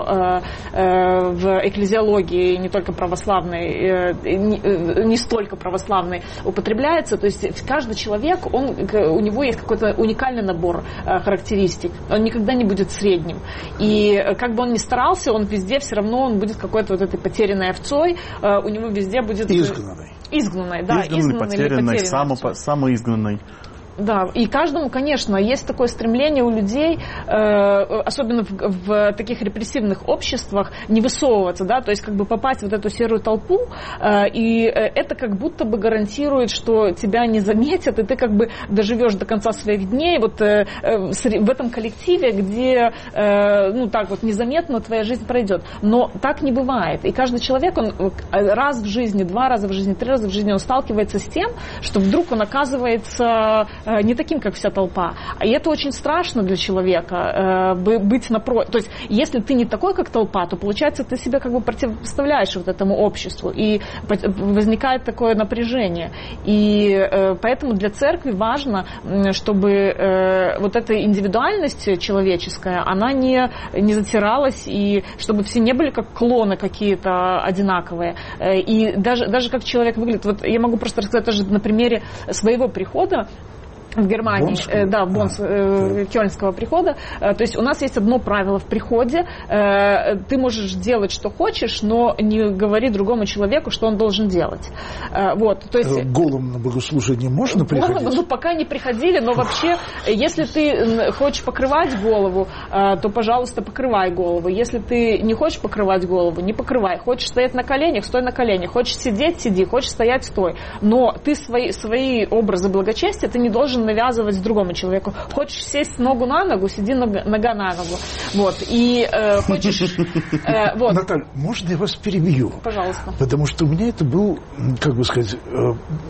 в экклезиологии, не только православной, не столько православный употребляется, то есть каждый человек, он, у него есть какой-то уникальный набор характеристик, он никогда не будет средним, и как бы он ни старался, он везде все равно он будет какой-то вот этой потерянной овцой, у него везде будет... Изгнанной. Изгнанной, да. Изгнанной, потерянной, само, самоизгнанной. Да, и каждому, конечно, есть такое стремление у людей, особенно в, в таких репрессивных обществах, не высовываться, да, то есть как бы попасть в вот эту серую толпу, и это как будто бы гарантирует, что тебя не заметят, и ты как бы доживешь до конца своих дней вот в этом коллективе, где, ну так вот, незаметно твоя жизнь пройдет. Но так не бывает. И каждый человек, он раз в жизни, два раза в жизни, три раза в жизни он сталкивается с тем, что вдруг он оказывается не таким, как вся толпа. И это очень страшно для человека, быть напротив. То есть, если ты не такой, как толпа, то, получается, ты себя как бы противопоставляешь вот этому обществу. И возникает такое напряжение. И поэтому для церкви важно, чтобы вот эта индивидуальность человеческая, она не, не затиралась, и чтобы все не были как клоны какие-то одинаковые. И даже, даже как человек выглядит. Вот я могу просто рассказать тоже на примере своего прихода в Германии, э, да, в Бонс, э, Кёльнского прихода. Э, то есть у нас есть одно правило в приходе. Э, ты можешь делать, что хочешь, но не говори другому человеку, что он должен делать. Э, вот, то есть, голым на богослужение можно приходить? Голым, ну, пока не приходили, но вообще, если ты хочешь покрывать голову, э, то, пожалуйста, покрывай голову. Если ты не хочешь покрывать голову, не покрывай. Хочешь стоять на коленях, стой на коленях. Хочешь сидеть, сиди. Хочешь стоять, стой. Но ты свои, свои образы благочестия ты не должен навязывать другому человеку. Хочешь сесть ногу на ногу, сиди нога, нога на ногу. Вот. И э, хочешь... Э, вот. Наталья, можно я вас перебью? Пожалуйста. Потому что у меня это был, как бы сказать, э,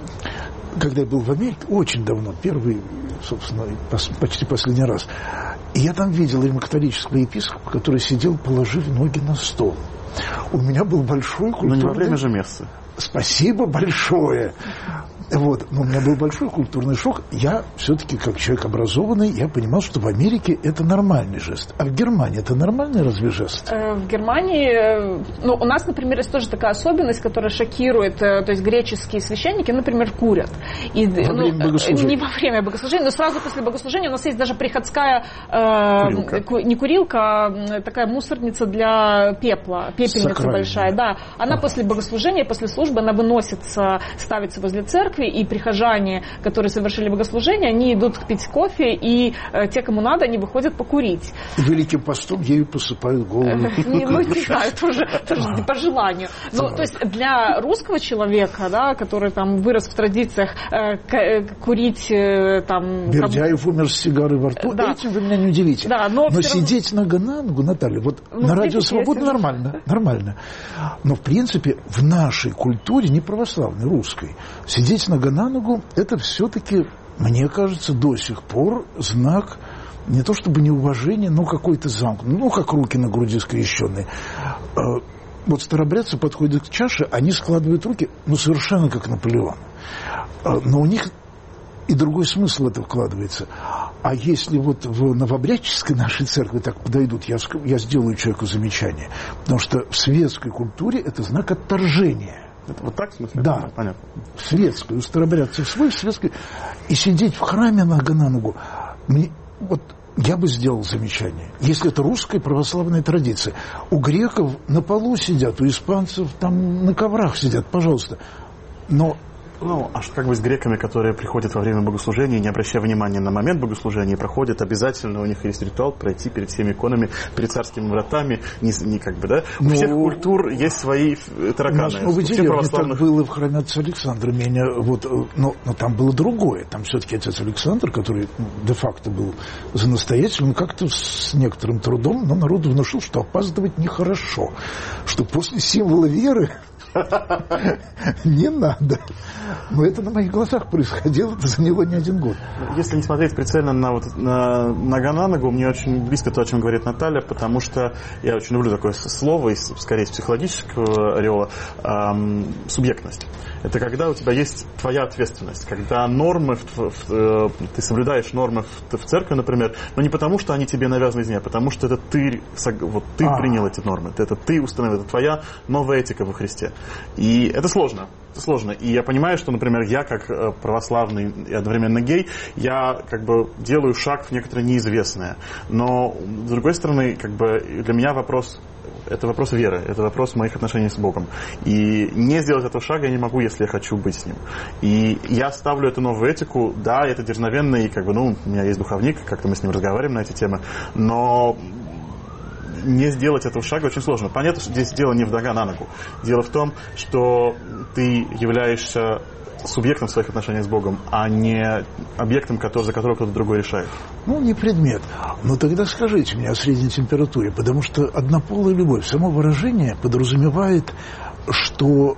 когда я был в Америке, очень давно, первый, собственно, пос, почти последний раз, и я там видел римокатолического епископа, который сидел, положив ноги на стол. У меня был большой культурный... Но не во время же мессы. Спасибо большое. Вот. Но у меня был большой культурный шок. Я все-таки, как человек образованный, я понимал, что в Америке это нормальный жест. А в Германии это нормальный разве жест? В Германии, ну, у нас, например, есть тоже такая особенность, которая шокирует, то есть греческие священники, например, курят. И, во ну, время богослужения. Не во время богослужения, но сразу после богослужения у нас есть даже приходская э, ку, не курилка, а такая мусорница для пепла, пепельница Сакральная. Большая. Да. Она ага. после богослужения, после службы, она выносится, ставится возле церкви, и прихожане, которые совершили богослужение, они идут пить кофе, и э, те, кому надо, они выходят покурить. Великим постом ею посыпают голову. Не, ну, не знаю, тоже, тоже по желанию. Но, то есть для русского человека, да, который там вырос в традициях э, к, курить э, там... Бердяев умер с сигарой во рту, да. Этим вы меня не удивите. Да, но но сидеть равно... нога на ногу, Наталья, вот ну, на Радио Свобода нормально, нормально. Но, в принципе, в нашей культуре, не православной, русской, сидеть нога на ногу, это все-таки, мне кажется, до сих пор знак не то чтобы неуважения, но какой-то замкнутый, ну, как руки на груди скрещенные. Вот старобрядцы подходят к чаше, они складывают руки, ну, совершенно как Наполеон. Но у них и другой смысл в это вкладывается. А если вот в новообрядческой нашей церкви так подойдут, я, я сделаю человеку замечание. Потому что в светской культуре это знак отторжения. Это вот так, в смысле? Да. Понятно. В светской, у старобрядцев свой, в светской. И сидеть в храме нога на ногу, мне, вот я бы сделал замечание. Если это русская православная традиция. У греков на полу сидят, у испанцев там на коврах сидят, пожалуйста. Но... Ну, а что как бы с греками, которые приходят во время богослужения, не обращая внимания на момент богослужения, проходят обязательно, у них есть ритуал пройти перед всеми иконами, перед царскими вратами, не, не как бы, да? У ну, всех культур есть свои тараканы. Ну, в деревне православных... так было в храме отца Александра, меня, вот, но, но там было другое. Там все-таки отец Александр, который ну, де-факто был за настоятелем, как-то с некоторым трудом, но народу внушил, что опаздывать нехорошо, что после символа веры не надо. Но это на моих глазах происходило, это заняло не один год. Если не смотреть прицельно на, вот, на нога на ногу, мне очень близко то, о чем говорит Наталья, потому что я очень люблю такое слово, скорее из психологического ореола, эм, субъектность. Это когда у тебя есть твоя ответственность, когда нормы, в, в, ты соблюдаешь нормы в, в церкви, например, но не потому, что они тебе навязаны извне, а потому что это ты, вот, ты а. принял эти нормы, это ты установил, это твоя новая этика во Христе. И это сложно. Это сложно. И я понимаю, что, например, я как православный и одновременно гей, я как бы делаю шаг в некоторое неизвестное. Но, с другой стороны, как бы для меня вопрос, это вопрос веры, это вопрос моих отношений с Богом. И не сделать этого шага я не могу, если я хочу быть с Ним. И я ставлю эту новую этику, да, это дерзновенно, и как бы, ну, у меня есть духовник, как-то мы с ним разговариваем на эти темы, но не сделать этого шага очень сложно. Понятно, что здесь дело не в нога на ногу. Дело в том, что ты являешься субъектом своих отношений с Богом, а не объектом, который, за которого кто-то другой решает. Ну, не предмет. Но тогда скажите мне о средней температуре, потому что однополая любовь, само выражение подразумевает, что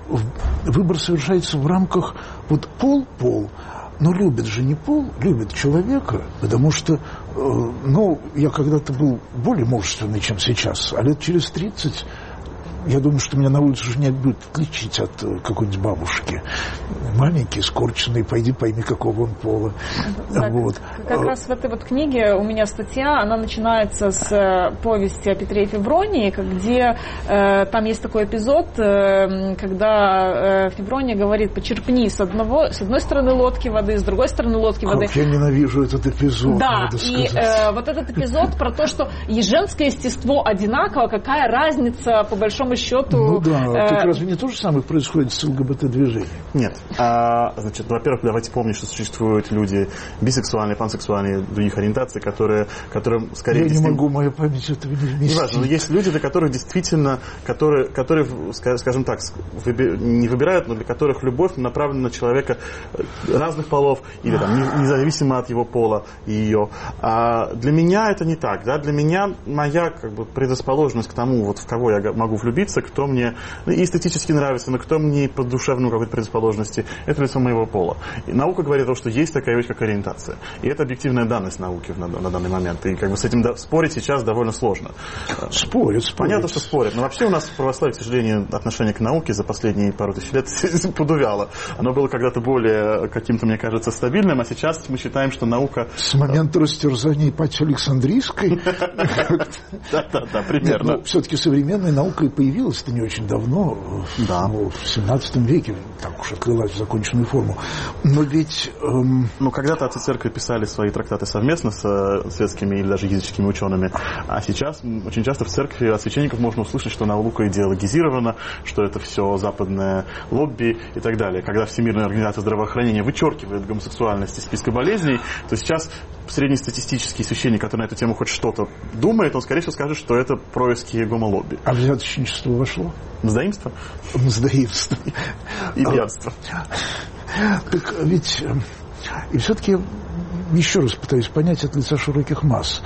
выбор совершается в рамках вот пол-пол. Но любит же не пол, любит человека, потому что, э, ну, я когда-то был более мужественный, чем сейчас, а лет через тридцать, я думаю, что меня на улице уже не будут отличить от какой-нибудь бабушки. Маленький, скорченный, пойди пойми, какого он пола. Да, вот. Как, как раз в этой вот книге у меня статья, она начинается с повести о Петре и Февронии, где э, там есть такой эпизод, э, когда э, Феврония говорит: почерпни с, одного, с одной стороны лодки воды, с другой стороны лодки как воды. Я ненавижу этот эпизод. Да, и э, вот этот эпизод про то, что и женское естество одинаково, какая разница по большому счету. Ну да, э... так разве не то же самое происходит с ЛГБТ-движением? Нет. А, значит, во-первых, давайте помнить, что существуют люди бисексуальные, пансексуальные, других ориентаций, которые, которые скорее... Я действительно... не могу, моя память этого не вместит. Не важно, но есть люди, для которых действительно, которые, которые, скажем так, выби... не выбирают, но для которых любовь направлена на человека разных полов, или там, независимо от его пола и ее. А для меня это не так. Да? Для меня моя как бы, предрасположенность к тому, вот, в кого я могу влюбиться, кто мне ну, и эстетически нравится, но кто мне по душевному какой-то предрасположенности, это лицо моего пола. И наука говорит о том, что есть такая вещь, как ориентация. И это объективная данность науки на, на данный момент. И как бы с этим да, спорить сейчас довольно сложно. Спорят, спорят. Понятно, что спорят. Но вообще у нас в православии, к сожалению, отношение к науке за последние пару тысяч лет подувяло. Оно было когда-то более каким-то, мне кажется, стабильным, а сейчас мы считаем, что наука... С момента растерзания Ипатии Александрийской? Да-да-да, примерно. Все-таки современная наука и появилась-то не очень давно, да. ну, в семнадцатом веке, так уж открылась в законченную форму. Но ведь... Эм... Ну, когда-то отцы церкви писали свои трактаты совместно с э, светскими или даже языческими учеными, а сейчас очень часто в церкви от священников можно услышать, что наука идеологизирована, что это все западное лобби и так далее. Когда Всемирная организация здравоохранения вычеркивает гомосексуальность из списка болезней, то сейчас среднестатистический священник, который на эту тему хоть что-то думает, он, скорее всего, скажет, что это происки гомолобби. А взяточничество вошло? Мздоимство? Мздоимство. И пьянство. Так ведь... И все-таки, еще раз пытаюсь понять от лица широких масс,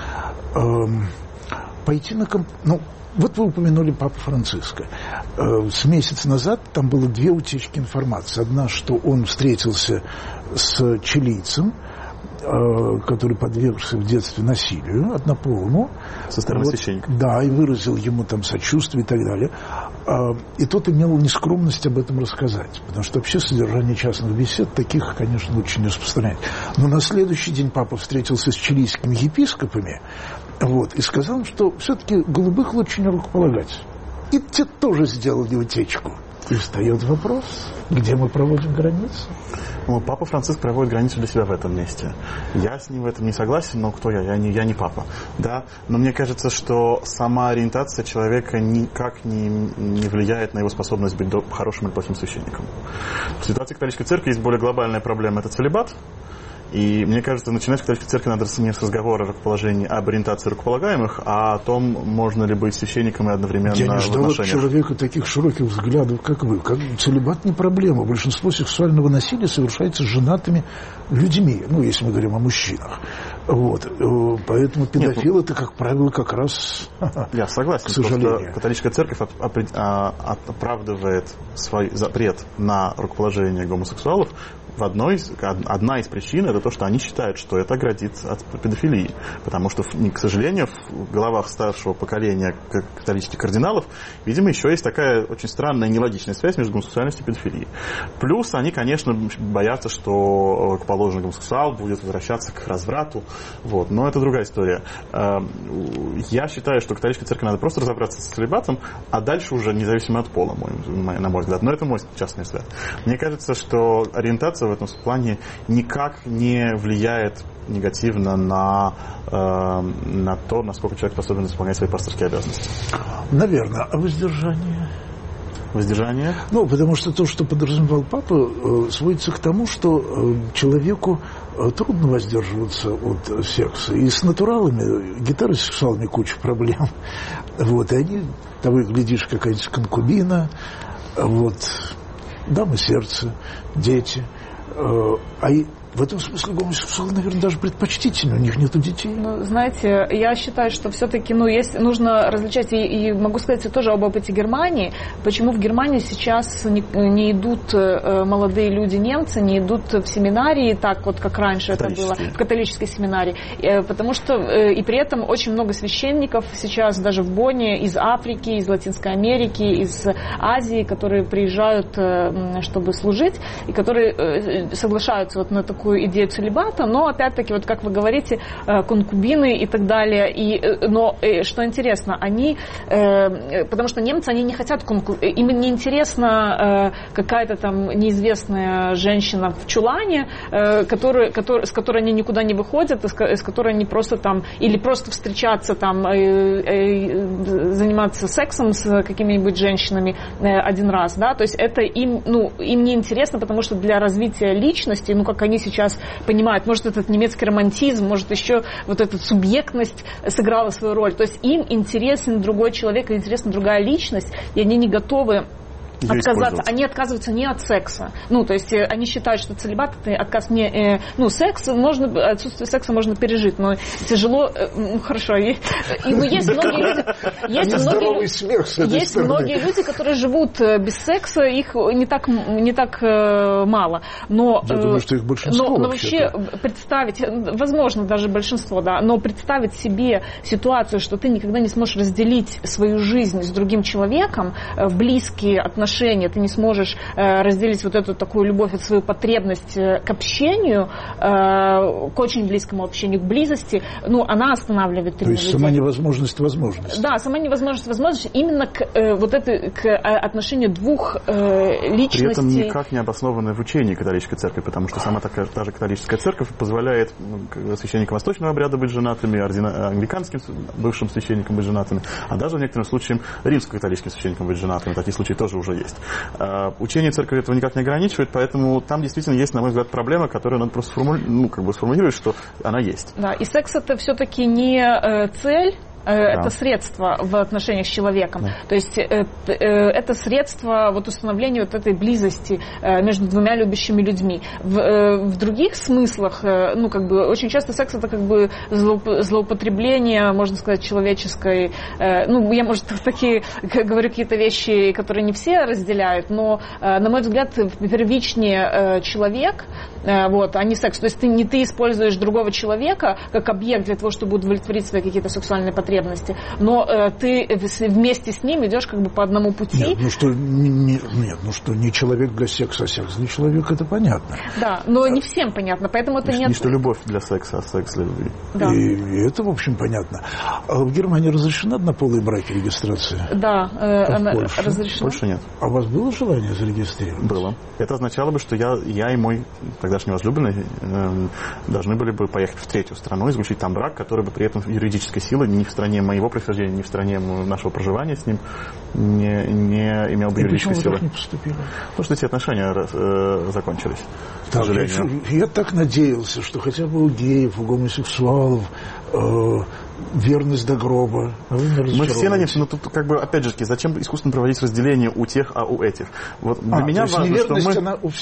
пойти на... Комп... Ну, вот вы упомянули Папу Франциска. С месяц назад там было две утечки информации. Одна, что он встретился с чилийцем, который подвергся в детстве насилию однополому. Со стороны вот, священника. Да, и выразил ему там сочувствие и так далее. И тот имел нескромность об этом рассказать. Потому что вообще содержание частных бесед таких, конечно, лучше не распространять. Но на следующий день папа встретился с чилийскими епископами вот, и сказал, что все-таки голубых лучше не рукополагать. И те тоже сделали утечку. И встает вопрос, где мы проводим границу? Ну, папа Франциск проводит границу для себя в этом месте. Я с ним в этом не согласен, но кто я? Я не, я не папа. Да? Но мне кажется, что сама ориентация человека никак не, не влияет на его способность быть хорошим или плохим священником. В ситуации католической церкви есть более глобальная проблема – это целибат. И мне кажется, начинать в католической церкви надо не с разговора о рукоположении, об ориентации рукополагаемых, а о том, можно ли быть священником и одновременно Я не ждал в от человека таких широких взглядов, как вы. Как... Целибат не проблема. Большинство сексуального насилия совершается женатыми людьми, ну, если мы говорим о мужчинах. Вот. Поэтому педофил Нет, это, как правило, как раз... Я согласен, к сожалению. Просто католическая церковь оправдывает свой запрет на рукоположение гомосексуалов в одной, одна из причин это то, что они считают, что это оградит от педофилии. Потому что, к сожалению, в головах старшего поколения католических кардиналов, видимо, еще есть такая очень странная нелогичная связь между гомосексуальностью и педофилией. Плюс они, конечно, боятся, что рукоположенный гомосексуал будет возвращаться к разврату. Вот. Но это другая история. Я считаю, что католической церкви надо просто разобраться с целибатом, а дальше уже независимо от пола, на мой взгляд. Но это мой частный взгляд. Мне кажется, что ориентация в этом плане никак не влияет негативно на, э, на то, насколько человек способен исполнять свои пасторские обязанности. Наверное. А воздержание? Воздержание? Ну, потому что то, что подразумевал папа, сводится к тому, что человеку трудно воздерживаться от секса. И с натуралами, гетеросексуалами куча проблем. Вот, и они, того и глядишь, какая-нибудь конкубина, вот, дамы сердца, дети. А и в этом смысле гомосексуалы, наверное, даже предпочтительнее, у них нету детей. Ну, знаете, я считаю, что все-таки, ну, есть, нужно различать, и, и могу сказать тоже об опыте Германии, почему в Германии сейчас не, не идут э, молодые люди, немцы, не идут в семинарии, так вот, как раньше это было, в католической семинарии, э, потому что, э, и при этом очень много священников сейчас даже в Бонне из Африки, из Латинской Америки, из Азии, которые приезжают, э, чтобы служить, и которые э, соглашаются вот на такую идею целибата, но опять-таки, вот как вы говорите, конкубины и так далее. И, но что интересно, они, потому что немцы, они не хотят конкубин, им не интересна какая-то там неизвестная женщина в чулане, который, который, с которой они никуда не выходят, с которой они просто там, или просто встречаться там, заниматься сексом с какими-нибудь женщинами один раз, да, то есть это им, ну, им не интересно, потому что для развития личности, ну, как они сейчас понимают, может, этот немецкий романтизм, может, еще вот эта субъектность сыграла свою роль. То есть им интересен другой человек, интересна другая личность, и они не готовы отказаться. Они отказываются не от секса. Ну, то есть они считают, что целибат это отказ не... Э, ну, секс можно... Отсутствие секса можно пережить, но тяжело... Э, ну, хорошо. И, и, ну, есть многие люди... Есть, многие, смех есть многие люди, которые живут без секса, их не так, не так э, мало. Но, Я э, думаю, что их большинство. Но, но вообще представить... Возможно, даже большинство, да. Но представить себе ситуацию, что ты никогда не сможешь разделить свою жизнь с другим человеком, в близкие отношения, ты не сможешь э, разделить вот эту такую любовь, от свою потребность э, к общению, э, к очень близкому общению, к близости, ну, она останавливает. То есть сама невозможность возможности. Да, сама невозможность возможности именно к э, вот этой, к отношению двух э, личностей. При этом никак не обоснованное в учении католической церкви, потому что сама такая, та же католическая церковь позволяет ну, священникам восточного обряда быть женатыми, ордина, англиканским бывшим священникам быть женатыми, а даже в некоторых случаях римско-католическим священникам быть женатыми. Такие случаи тоже уже есть. Учение церкви этого никак не ограничивает, поэтому там действительно есть, на мой взгляд, проблема, которую надо просто сформули... ну, как бы сформулировать, что она есть. Да, и секс это все-таки не э, цель, это да. средство в отношениях с человеком. Да. То есть это средство вот установления вот этой близости между двумя любящими людьми. В, в других смыслах, ну, как бы, очень часто секс это как бы злоупотребление, можно сказать, человеческой. Ну, я, может, такие говорю какие-то вещи, которые не все разделяют, но, на мой взгляд, первичнее человек, вот, а не секс. То есть ты не ты используешь другого человека как объект для того, чтобы удовлетворить свои какие-то сексуальные потребности, но э, ты вместе с ним идешь как бы по одному пути. Нет, ну что, не, не, нет, ну что, не человек для секса, а секс для человека, это понятно. Да, но а, не всем понятно, поэтому это не... нет... Не что любовь для секса, а секс для любви. Да. И, и это, в общем, понятно. А в Германии разрешена однополые браки, регистрация? Да, э, а она Польше? разрешена. Больше нет. А у вас было желание зарегистрировать? Было. Это означало бы, что я, я и мой тогдашний возлюбленный э, должны были бы поехать в третью страну и заключить там брак, который бы при этом юридической силы ни в стране моего происхождения, ни в стране нашего проживания с ним не, не имел бы юридической силы. Почему вы так не поступили? Потому что эти отношения э, закончились, к так, сожалению. Я, я так надеялся, что хотя бы у геев, у гомосексуалов э, верность до гроба. А вы Мы все надеемся, но тут как бы опять же, зачем искусственно проводить разделение у тех, а у этих? Вот для а, меня то есть важно, неверность что мы... она у всех.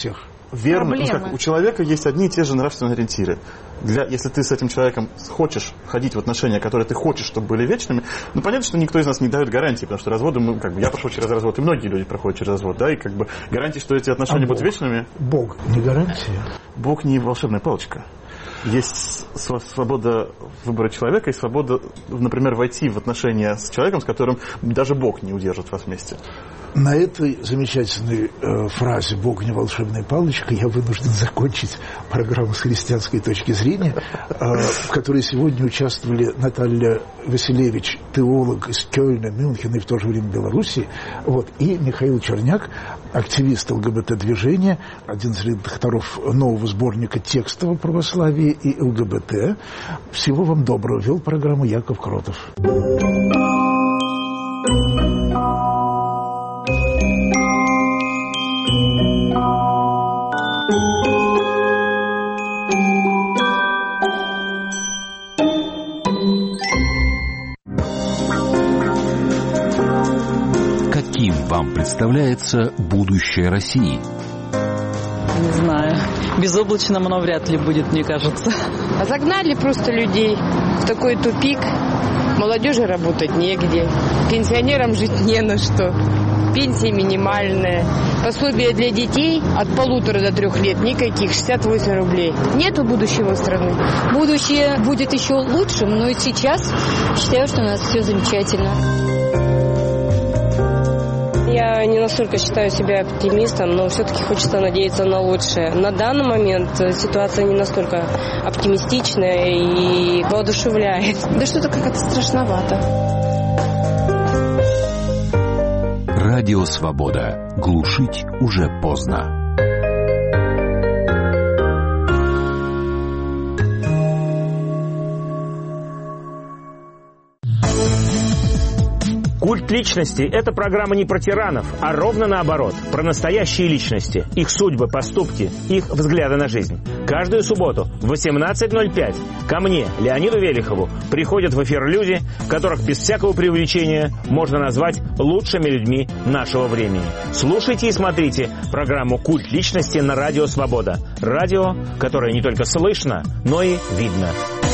верно, ну, как, у человека есть одни и те же нравственные ориентиры. Для, если ты с этим человеком хочешь входить в отношения, которые ты хочешь, чтобы были вечными, ну, понятно, что никто из нас не дает гарантии, потому что разводы, мы, как бы, я прошел через развод, и многие люди проходят через развод, да, и как бы гарантии, что эти отношения а будут Бог? вечными. Бог не гарантия? Бог не волшебная палочка. Есть свобода выбора человека и свобода, например, войти в отношения с человеком, с которым даже Бог не удержит вас вместе. На этой замечательной э, фразе «Бог не волшебная палочка» я вынужден закончить программу с христианской точки зрения, э, в которой сегодня участвовали Наталья Василевич, теолог из Кёльна, Мюнхена и в то же время Белоруссии, вот, и Михаил Черняк, активист ЛГБТ-движения, один из редакторов нового сборника текстов о православии и ЛГБТ. Всего вам доброго. Вел программу Яков Кротов. Каким вам представляется будущее России? Не знаю. Безоблачным оно вряд ли будет, мне кажется. А загнали просто людей в такой тупик. Молодежи работать негде. Пенсионерам жить не на что. Пенсия минимальная. Пособие для детей от полутора до трех лет никаких, шестьдесят восемь рублей. Нету будущего страны. Будущее будет еще лучшим, но и сейчас считаю, что у нас все замечательно. Я не настолько считаю себя оптимистом, но все-таки хочется надеяться на лучшее. На данный момент ситуация не настолько оптимистичная и воодушевляет. Да что-то как-то страшновато. Радио «Свобода». Глушить уже поздно. «Культ личности» — это программа не про тиранов, а ровно наоборот, про настоящие личности, их судьбы, поступки, их взгляды на жизнь. Каждую субботу в восемнадцать ноль пять ко мне, Леониду Велихову, приходят в эфир люди, которых без всякого преувеличения можно назвать лучшими людьми нашего времени. Слушайте и смотрите программу «Культ личности» на Радио «Свобода». Радио, которое не только слышно, но и видно.